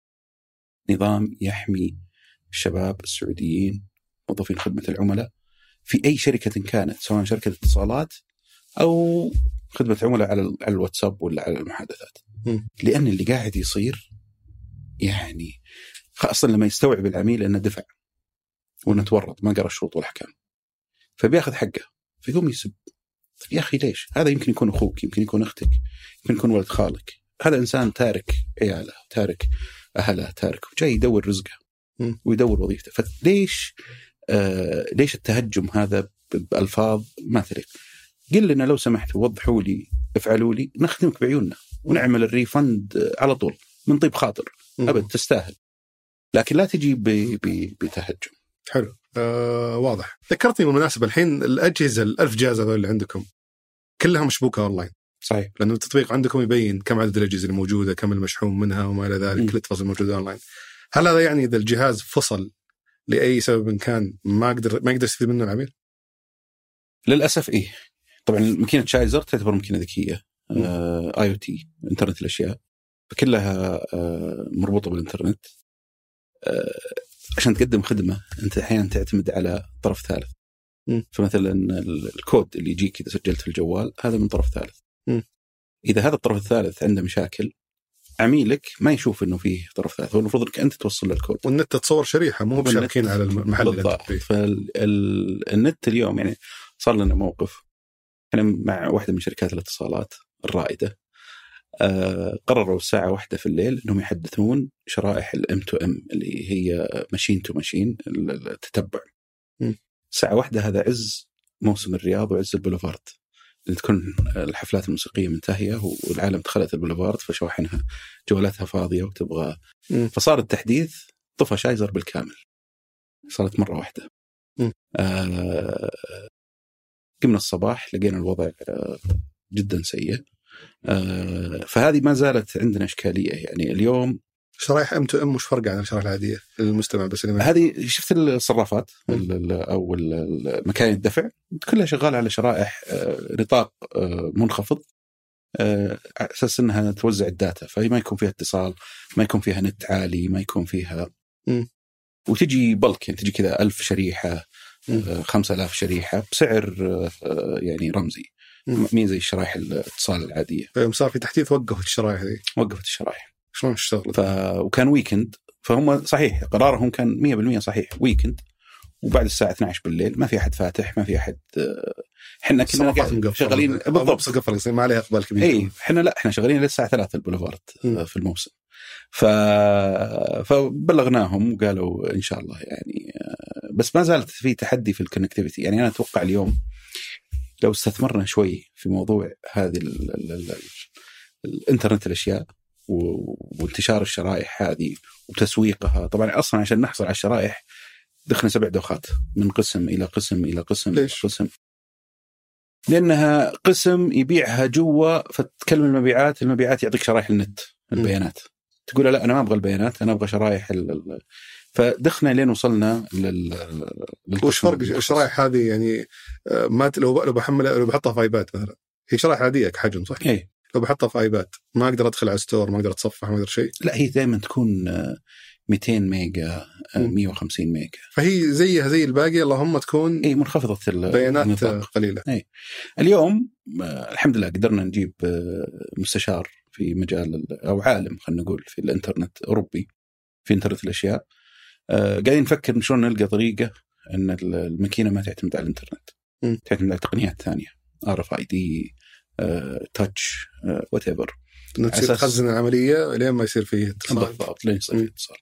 نظام يحمي الشباب السعوديين موظفين خدمة العملاء في أي شركة كانت، سواء شركة اتصالات أو خدمة عملاء على الواتساب ولا على المحادثات. لأن اللي قاعد يصير يعني أصلا لما يستوعب العميل أنه دفع وأنه تورط ما قرأ الشروط والأحكام فبياخذ حقه، فيقوم يسب. يا أخي ليش؟ هذا يمكن يكون أخوك، يمكن يكون أختك، يمكن يكون ولد خالك. هذا إنسان تارك عياله، تارك أهله، تارك وجاي يدور رزقه ويدور وظيفته. فليش ليش التهجم هذا بألفاظ ما تليق؟ قل لنا لو سمحت، وضحوا لي، افعلوا لي، نخدمك بعيوننا ونعمل الريفند على طول من طيب خاطر. أبد تستاهل، لكن لا تجي بتهجم. حلو. واضح. ذكرتني بالمناسبة الحين الأجهزة 1000 جهاز هذول اللي عندكم كلها مشبوكة أونلاين. صحيح. لأنه التطبيق عندكم يبين كم عدد الأجهزة اللي موجودة، كم المشحون منها وما إلى ذلك، كل التفاصيل موجودة أونلاين. هل هذا يعني إذا الجهاز فصل لأي سبب كان ما يقدر يستفيد منه العميل؟ للأسف إيه. طبعا ماكينة شايزر تعتبر ماكينة ذكية IoT، إنترنت الأشياء، فكلها مربوطة بالإنترنت. عشان تقدم خدمة أنت أحيانا تعتمد على طرف ثالث. فمثلا الكود اللي يجيك إذا سجلت في الجوال هذا من طرف ثالث. إذا هذا الطرف الثالث عنده مشاكل، عميلك ما يشوف إنه فيه طرف ثالث، هو المفروض إنك أنت توصل للكود. والنت تتصور شريحة مو بشابكين على المحل. فالنت اليوم يعني صار لنا موقف. أنا مع واحدة من شركات الاتصالات الرائدة، قرروا الساعة 1 في الليل أنهم يحدثون شرائح M2M اللي هي ماشين تو ماشين التتبع. الساعة 1 هذا عز موسم الرياض وعز البوليفارد، تكون الحفلات الموسيقية منتهية والعالم دخلت البوليفارد فشواحنها جوالاتها فاضية وتبغى فصار التحديث طفى شايزر بالكامل. صارت مرة واحدة. قمنا الصباح لقينا الوضع جدا سيء. فهذه ما زالت عندنا إشكالية. يعني اليوم شرايح M2M مش فرق عن الشرايح العادية للمستمع بس هذه شفت الصرافات أو المكاين الدفع كلها شغالة على شرائح نطاق منخفض أساس أنها توزع الداتا فهي ما يكون فيها اتصال ما يكون فيها نت عالي ما يكون فيها وتجي بلك يعني تجي كذا 1000 شريحة 5000 شريحة بسعر يعني رمزي مين زي الشرائح الاتصال العادية. صار في تحديث وقفت الشرائح دي وقفت الشرائح شلون اشتغلت؟ وكان ويكند فهم صحيح قرارهم كان 100% صحيح ويكند وبعد الساعة 12 بالليل ما في أحد فاتح ما في أحد. إحنا كنا شغالين بالضبط قفل ما عليها إقبال كبير. إيه إحنا شغالين للساعة 3 البوليفارد في الموسم. فبلغناهم وقالوا إن شاء الله يعني بس ما زالت في تحدي في الكونكتيفيتي. يعني أنا أتوقع اليوم لو استثمرنا شوي في موضوع هذه الإنترنت الأشياء وانتشار الشرائح هذه وتسويقها. طبعا أصلا عشان نحصل على الشرائح دخلنا 7 دوخات من قسم إلى قسم إلى قسم. ليش؟ قسم لأنها قسم يبيعها جوا فتكلم المبيعات يعطيك شرائح النت البيانات تقول لا أنا ما أبغى البيانات أنا أبغى شرائح فدخلنا لين وصلنا وش فرق الشرائح هذه يعني ما لو بحملها لو بحطها في ايباد مثلا هي شرائح عادية كحجم صح؟ إيه. لو بحطها في ايباد ما أقدر أدخل على ستور ما أقدر أتصفح ما أقدر شيء. لا هي دائما تكون 200 ميجا 150 ميجا فهي زيها زي الباقي اللهم تكون اي منخفضة البيانات قليلة. اي اليوم الحمد لله قدرنا نجيب مستشار في مجال أو عالم خلينا نقول في الإنترنت أوروبي في إنترنت الأشياء قاعدين نفكر شلون نلقى طريقة أن الماكينة ما تعتمد على الإنترنت تعتمد على تقنيات ثانية RFID تاتش whatever تصير تخزن العملية لين ما يصير فيه اتصال. بالضبط لين يصير فيه اتصال.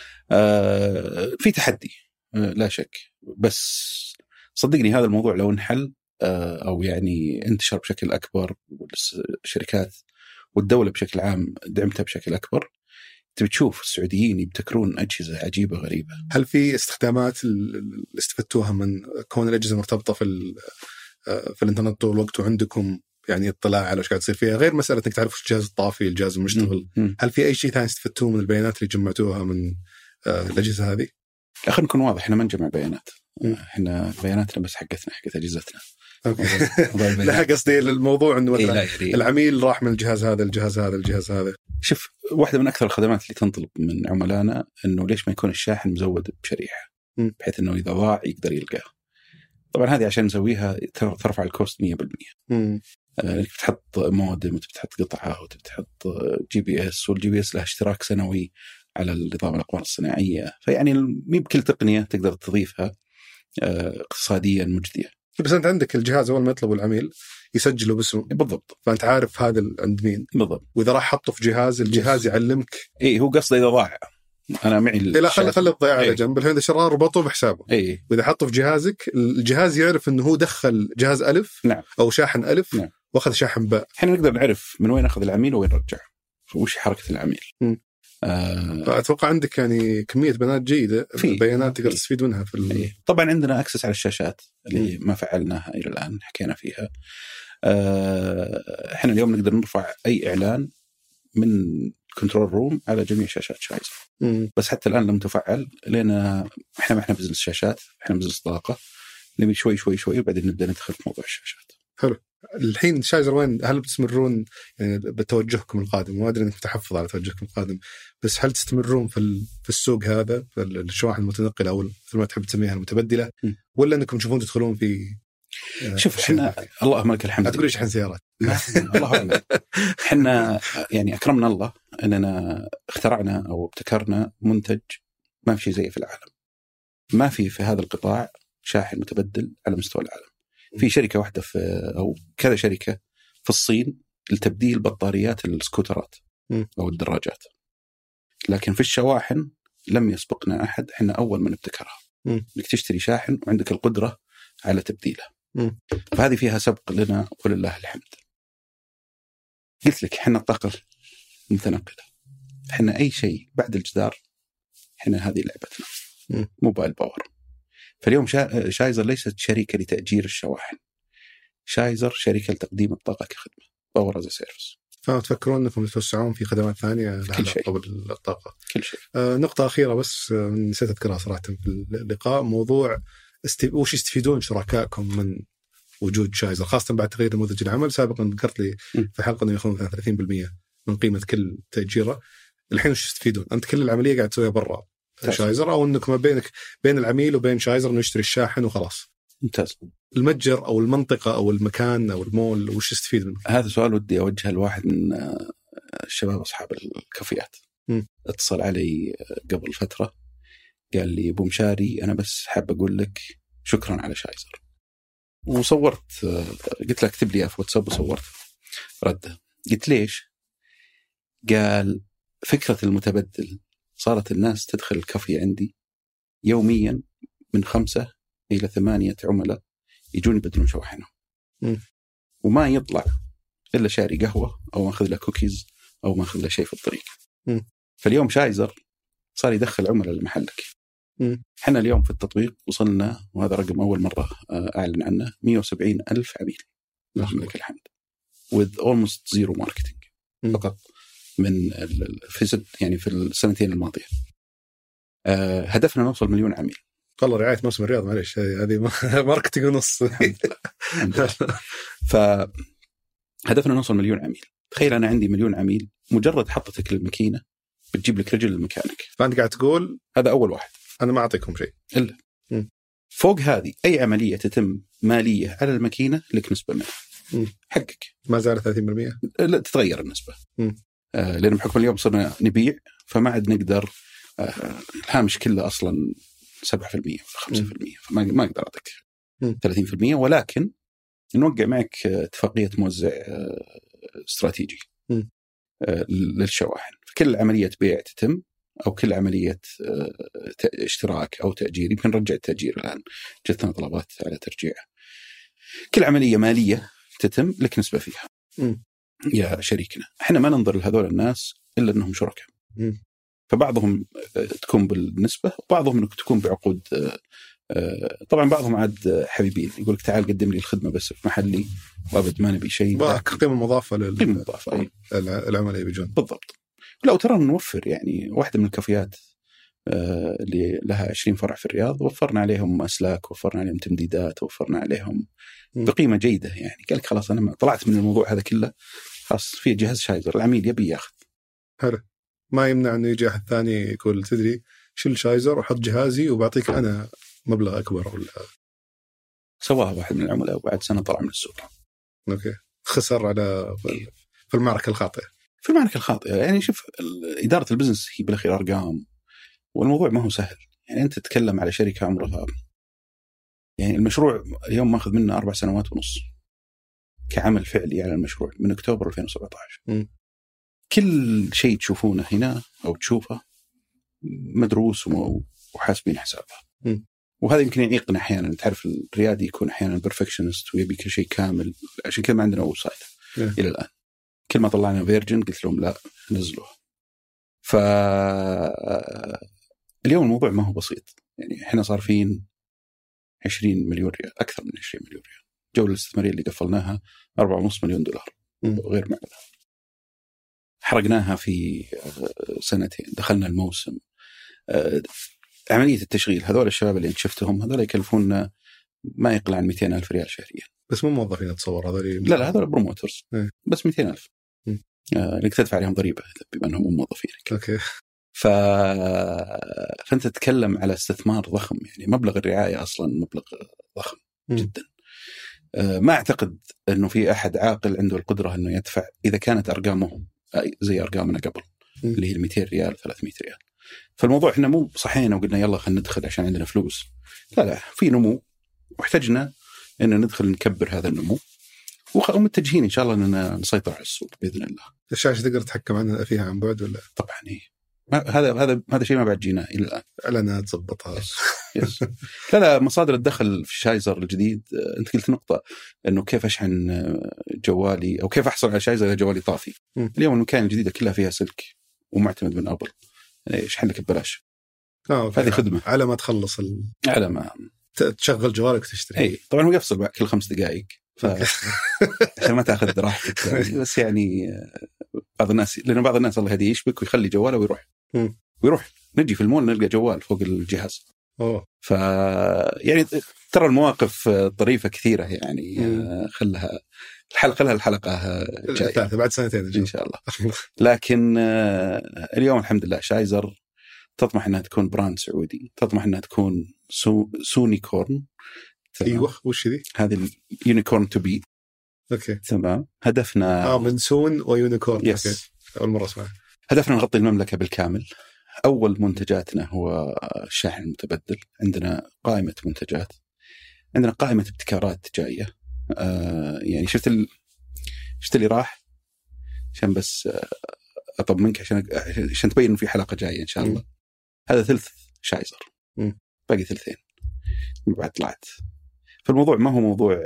في تحدي لا شك بس صدقني هذا الموضوع لو انحل أو يعني انتشر بشكل أكبر والشركات والدولة بشكل عام دعمتها بشكل أكبر تبي تشوف السعوديين يبتكرون أجهزة عجيبة غريبة. هل في استخدامات اللي استفدتوها من كون الأجهزة مرتبطة في الإنترنت طول الوقت وعندكم يعني اطلاع على ايش قاعد يصير فيها غير مسألة انك تعرف الجهاز الطافي الجهاز المشتغل هل في أي شيء ثاني استفدتوه من البيانات اللي جمعتوها من الأجهزة هذه؟ خلينا نكون واضح احنا ما نجمع بيانات احنا بياناتنا بس حقت أجهزتنا. لا قصدي الموضوع انه مثلا العميل راح من الجهاز هذا. شوف واحدة من أكثر الخدمات اللي تنطلب من عملائنا إنه ليش ما يكون الشاحن مزود بشريحة بحيث إنه إذا ضاع يقدر يلقاه. طبعا هذه عشان نسويها ترفع الكوست 100%. بتحط مودم وتحط قطعة وتحط GPS والGPS له اشتراك سنوي على النظام الأقمار الصناعية فيعني مي بكل تقنية تقدر تضيفها اقتصاديا مجدية. بس أنت عندك الجهاز أول ما يطلب العميل يسجله باسمه بالضبط فأنت عارف هذا عند مين بالضبط وإذا راح حطه في الجهاز يعلمك إيه هو قصده إذا ضاع أنا معي لا خلي الضياع على جنب الحين إذا شرار ربطه بحسابه إيه. وإذا حطه في جهازك الجهاز يعرف إنه هو دخل جهاز ألف نعم. أو شاحن ألف نعم. وأخذ شاحن باء. إحنا نقدر نعرف من وين أخذ العميل وين رجع وش حركة العميل. أتوقع عندك يعني كمية بيانات جيدة بيانات تقدر تستفيد منها في طبعا عندنا أكسس على الشاشات اللي ما فعلناها إلى الآن حكينا فيها. إحنا اليوم نقدر نرفع أي إعلان من كنترول روم على جميع شاشات شايزر بس حتى الآن لم تفعل لأن إحنا ما إحنا بزنس شاشات إحنا بزنس طاقة نبي شوي وبعدين نبدأ ندخل في موضوع الشاشات. حلو. الحين شايزر وين هل بتستمرون يعني بتوجهكم القادم ما أدري إنك متحفظ على توجهكم القادم بس هل تستمرون في السوق هذا في الشواحن المتنقلة أو مثل ما تحب تسميها المتبدلة ولا أنكم تشوفون تدخلون في شوف إحنا اللهم لك الحمد تقولي شحن سيارات الله أعلم إحنا يعني أكرمنا الله أننا اخترعنا أو ابتكرنا منتج ما في شيء زيه في العالم ما في هذا القطاع شاحن متبدل على مستوى العالم. في شركة واحدة أو كذا شركة في الصين لتبديل بطاريات السكوترات أو الدراجات لكن في الشواحن لم يسبقنا أحد إحنا أول من ابتكرها. إنك تشتري شاحن وعندك القدرة على تبديله فهذه فيها سبق لنا ولله الحمد. قلت لك احنا الطاقة متنقلة، احنا أي شيء بعد الجدار احنا هذه لعبتنا، موبايل باور. فاليوم شايزر ليست شركة لتأجير الشواحن، شايزر شركة لتقديم الطاقة كخدمة، باور از سيرفيس. فتفكرون أنكم تتوسعون في خدمات ثانية لها علاقة بالطاقة؟ كل شيء. نقطة أخيرة بس نسيت أذكرها صراحة في اللقاء، موضوع وش يستفيدون شركائكم من وجود شايزر، خاصة بعد تغيير نموذج العمل. سابقا ذكرت لي في حلقة أنه يأخذون 30% من قيمة كل تأجيرة. الحين وش يستفيدون؟ أنت كل العملية قاعد تسويها برا شايزر، أو أنك ما بين العميل وبين شايزر إنه يشتري الشاحن وخلاص؟ ممتاز. المتجر أو المنطقة أو المكان أو المول وش يستفيد منه؟ هذا سؤال ودي أوجهه لواحد من الشباب أصحاب الكافيات. اتصل علي قبل فترة قال لي أبو مشاري أنا بس حاب أقول لك شكرا على شايزر، وصورت قلت له اكتب لي في واتساب وصورت رده. قلت ليش؟ قال فكرة المتبدل، صارت الناس تدخل الكافي عندي يوميا من 5 إلى 8 عملاء يجون يبدلون شواحنهم، وما يطلع إلا شاري قهوة أو ما أخذ له كوكيز أو ما أخذ له شيء في الطريق. فاليوم شايزر صار يدخل عملاء لمحلك. احنا اليوم في التطبيق وصلنا، وهذا رقم أول مرة أعلن عنه، 170,000 عميل لك الحمد with almost zero marketing فقط من في السنتين الماضية. هدفنا نوصل 1,000,000 عميل. والله رعاية موسم الرياض معليش هذه ماركتينج ونص. فهدفنا نوصل 1,000,000 عميل. تخيل أنا عندي 1,000,000 عميل، مجرد حطتك الماكينة بتجيب لك رجل لمكانك. فأنت قاعد تقول هذا أول واحد، أنا ما أعطيكم شيء إلا فوق هذه أي عملية تتم مالية على الماكينة لك نسبة منها حقك. ما زالت 30%؟ لا تتغير النسبة. لأن بحكم اليوم صرنا نبيع فما عاد نقدر، الهامش كله أصلا 7% ولا 5%، فما أقدر أعطيك 30%، ولكن نوقع معك اتفاقية موزع استراتيجي للشواحن. فكل عملية بيع تتم أو كل عملية اشتراك أو تأجير، يمكن نرجع التأجير الآن، جتنا طلبات على ترجيعه. كل عملية مالية تتم لك نسبة فيها يا شريكنا. احنا ما ننظر لهذول الناس إلا أنهم شركاء. فبعضهم تكون بالنسبة وبعضهم تكون بعقود. طبعا بعضهم عاد حبيبين يقول لك تعال قدم لي الخدمة بس في محلي وابد ما نبي شيء. قيمة مضافة للمضافة العملاء بيجون. بالضبط. لو ترى نوفر يعني واحدة من الكافيات اللي لها 20 فرع في الرياض وفرنا عليهم أسلاك، وفرنا عليهم تمديدات، وفرنا عليهم بقيمة جيدة. يعني قال لك خلاص أنا طلعت من الموضوع هذا كله، خلاص في جهاز شايزر العميل يبي ياخذ. حلو. ما يمنع أنه يجي أحد ثاني يقول تدري شيل شايزر وحط جهازي وبعطيك أنا مبلغ أكبر. ولا سواها واحد من العملاء وبعد سنة طلع من السوق. أوكي. خسر على في المعركة الخاطئة. في المعركة الخاطئة. يعني شوف إدارة البزنس هي بالأخير أرقام، والموضوع ما هو سهل. يعني أنت تتكلم على شركة عمرها، يعني المشروع اليوم ماخذ منا 4 سنوات ونص كعمل فعلي على المشروع من أكتوبر 2017. كل شيء تشوفونه هنا أو تشوفه مدروس وحاسبين حسابها. وهذا يمكن يعيقنا أحيانا. تعرف الريادي يكون أحيانا بيرفكشنست ويبي كل شيء كامل، عشان كذا ما عندنا ويب سايت إلى الآن. كل ما طلعنا فيرجن قلت لهم لا نزلوها. اليوم الموضوع ما هو بسيط. يعني إحنا صارفين 20 مليون ريال، أكثر من 20 مليون ريال. الجولة الاستثمارية اللي قفلناها $4.5 مليون غير معلنة. حرقناها في 2 سنين. دخلنا الموسم. عملية التشغيل، هذول الشباب اللي انت شفتهم هذول يكلفوننا ما يقل عن 200,000 ريال شهريا. بس مو موظفين اتصور هذول؟ لا هذول بروموترز. بس 200,000 انك تدفع عليهم ضريبة بما انهم مو موظفين. اوكي. فانت تتكلم على استثمار ضخم. يعني مبلغ الرعاية اصلا مبلغ ضخم جدا. ما اعتقد انه في احد عاقل عنده القدرة انه يدفع اذا كانت ارقامهم زي ارقامنا قبل اللي هي 200 ريال 300 ريال. فالموضوع احنا مو صحينا وقلنا يلا خلينا ندخل عشان عندنا فلوس. لا في نمو، واحتجنا ان ندخل نكبر هذا النمو، ومتجهين ان شاء الله اننا نسيطر على السوق باذن الله. الشاشه تقدر تتحكم عنها فيها عن بعد ولا؟ طبعا ايه. هذا شيء ما بعد جينا الى الان. اعلانات تضبطها. يس. لا مصادر الدخل في شايزر الجديد، انت قلت نقطه انه كيف اشحن جوالي او كيف احصل على شايزر اذا جوالي طافي. اليوم المكان الجديده كلها فيها سلك ومعتمد من ابل، يعني يشحن لك ببلاش. هذه خدمه على ما تخلص على ما تشغل جوالك وتشتري. اي طبعا هو يفصل كل 5 دقائق عشان ما تاخذ راحتك يعني. بس يعني بعض الناس، لأنه بعض الناس الله يهديه يشبك ويخلي جواله ويروح نجي في المول نلقى جوال فوق الجهاز. يعني ترى المواقف طريفة كثيرة يعني. خلها الحلقة جاية بعد 2 إن شاء الله. لكن اليوم الحمد لله شايزر تطمح أنها تكون براند سعودي، تطمح أنها تكون سونيكورن. ايوه وش ذي؟ هذه اليونيكورن تو بي. اوكي تمام. هدفنا من سون ويونيكورن. اوكي اول مره اسمع. هدفنا نغطي المملكه بالكامل. اول منتجاتنا هو الشاحن المتبدل. عندنا قائمه منتجات، عندنا قائمه ابتكارات جايه. يعني شفت اللي راح عشان بس اطب منك عشان تبين في حلقه جايه ان شاء الله. هذا ثلث شايزر، باقي ثلثين بعد طلعت. فالموضوع ما هو موضوع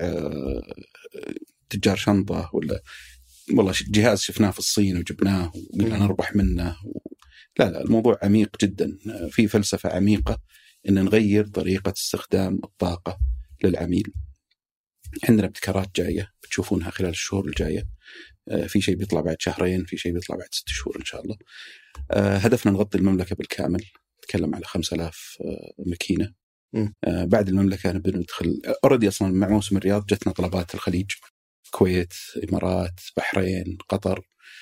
تجار شنطة ولا والله جهاز شفناه في الصين وجبناه وقلنا نربح منه لا الموضوع عميق جدا. في فلسفة عميقة إن نغير طريقة استخدام الطاقة للعميل. عندنا ابتكارات جاية بتشوفونها خلال الشهور الجاية. في شيء بيطلع بعد 2 شهر، في شيء بيطلع بعد 6 شهور إن شاء الله. هدفنا نغطي المملكة بالكامل. نتكلم على 5000 ماكينة. بعد المملكة نبدأ ندخل أوردي. أصلا مع موسم الرياض جتنا طلبات الخليج، كويت، إمارات، بحرين، قطر.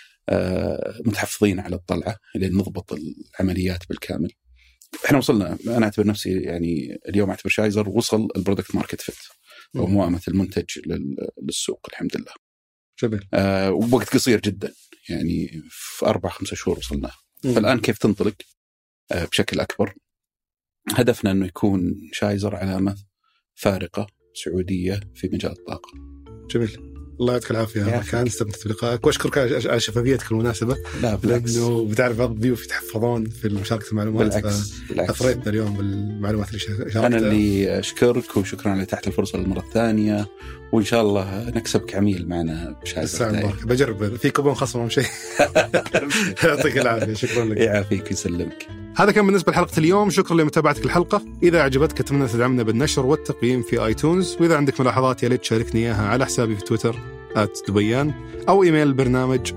متحفظين على الطلعة لين نضبط العمليات بالكامل. إحنا وصلنا، أنا أعتبر نفسي يعني اليوم أعتبر شايزر وصل البرودكت ماركت فيت أو موائمة المنتج للسوق الحمد لله. جميل. وبوقت قصير جدا يعني في 4-5 شهور وصلنا. فالآن كيف تنطلق بشكل أكبر؟ هدفنا أنه يكون شايزر علامة فارقة سعودية في مجال الطاقة. جميل. الله يعطيك العافية. كان استمتعت بلقائك وأشكرك على شفافيتك المناسبة. لا بالعكس، لأنه بتعرف بعض الضيوف يتحفظون في مشاركة المعلومات. بالعكس. أثريتنا اليوم بالمعلومات اللي شاركتها. أنا اللي أشكرك وشكرا على تحت الفرصة للمرة الثانية، وإن شاء الله نكسبك عميل معنا بشايزر. بجرب في كوبون خصم شيء. يعطيك العافية. شكرا لك. يعافيك ويسلمك. هذا كان بالنسبة لحلقة اليوم. شكرا لمتابعتك الحلقة. إذا أعجبتك أتمنى تدعمنا بالنشر والتقييم في آيتونز، وإذا عندك ملاحظات يا ليت تشاركني إياها على حسابي في تويتر @دبيان أو إيميل البرنامج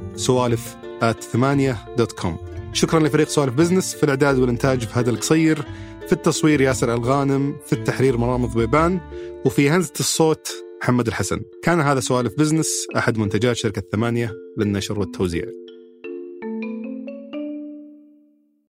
سوالف@8.com. شكرا لفريق سوالف بزنس في الإعداد والإنتاج في هذا القصير، في التصوير ياسر الغانم، في التحرير مرام ضبيبان، وفي هندسة الصوت محمد الحسن. كان هذا سوالف بزنس، أحد منتجات شركة 8 للنشر والتوزيع.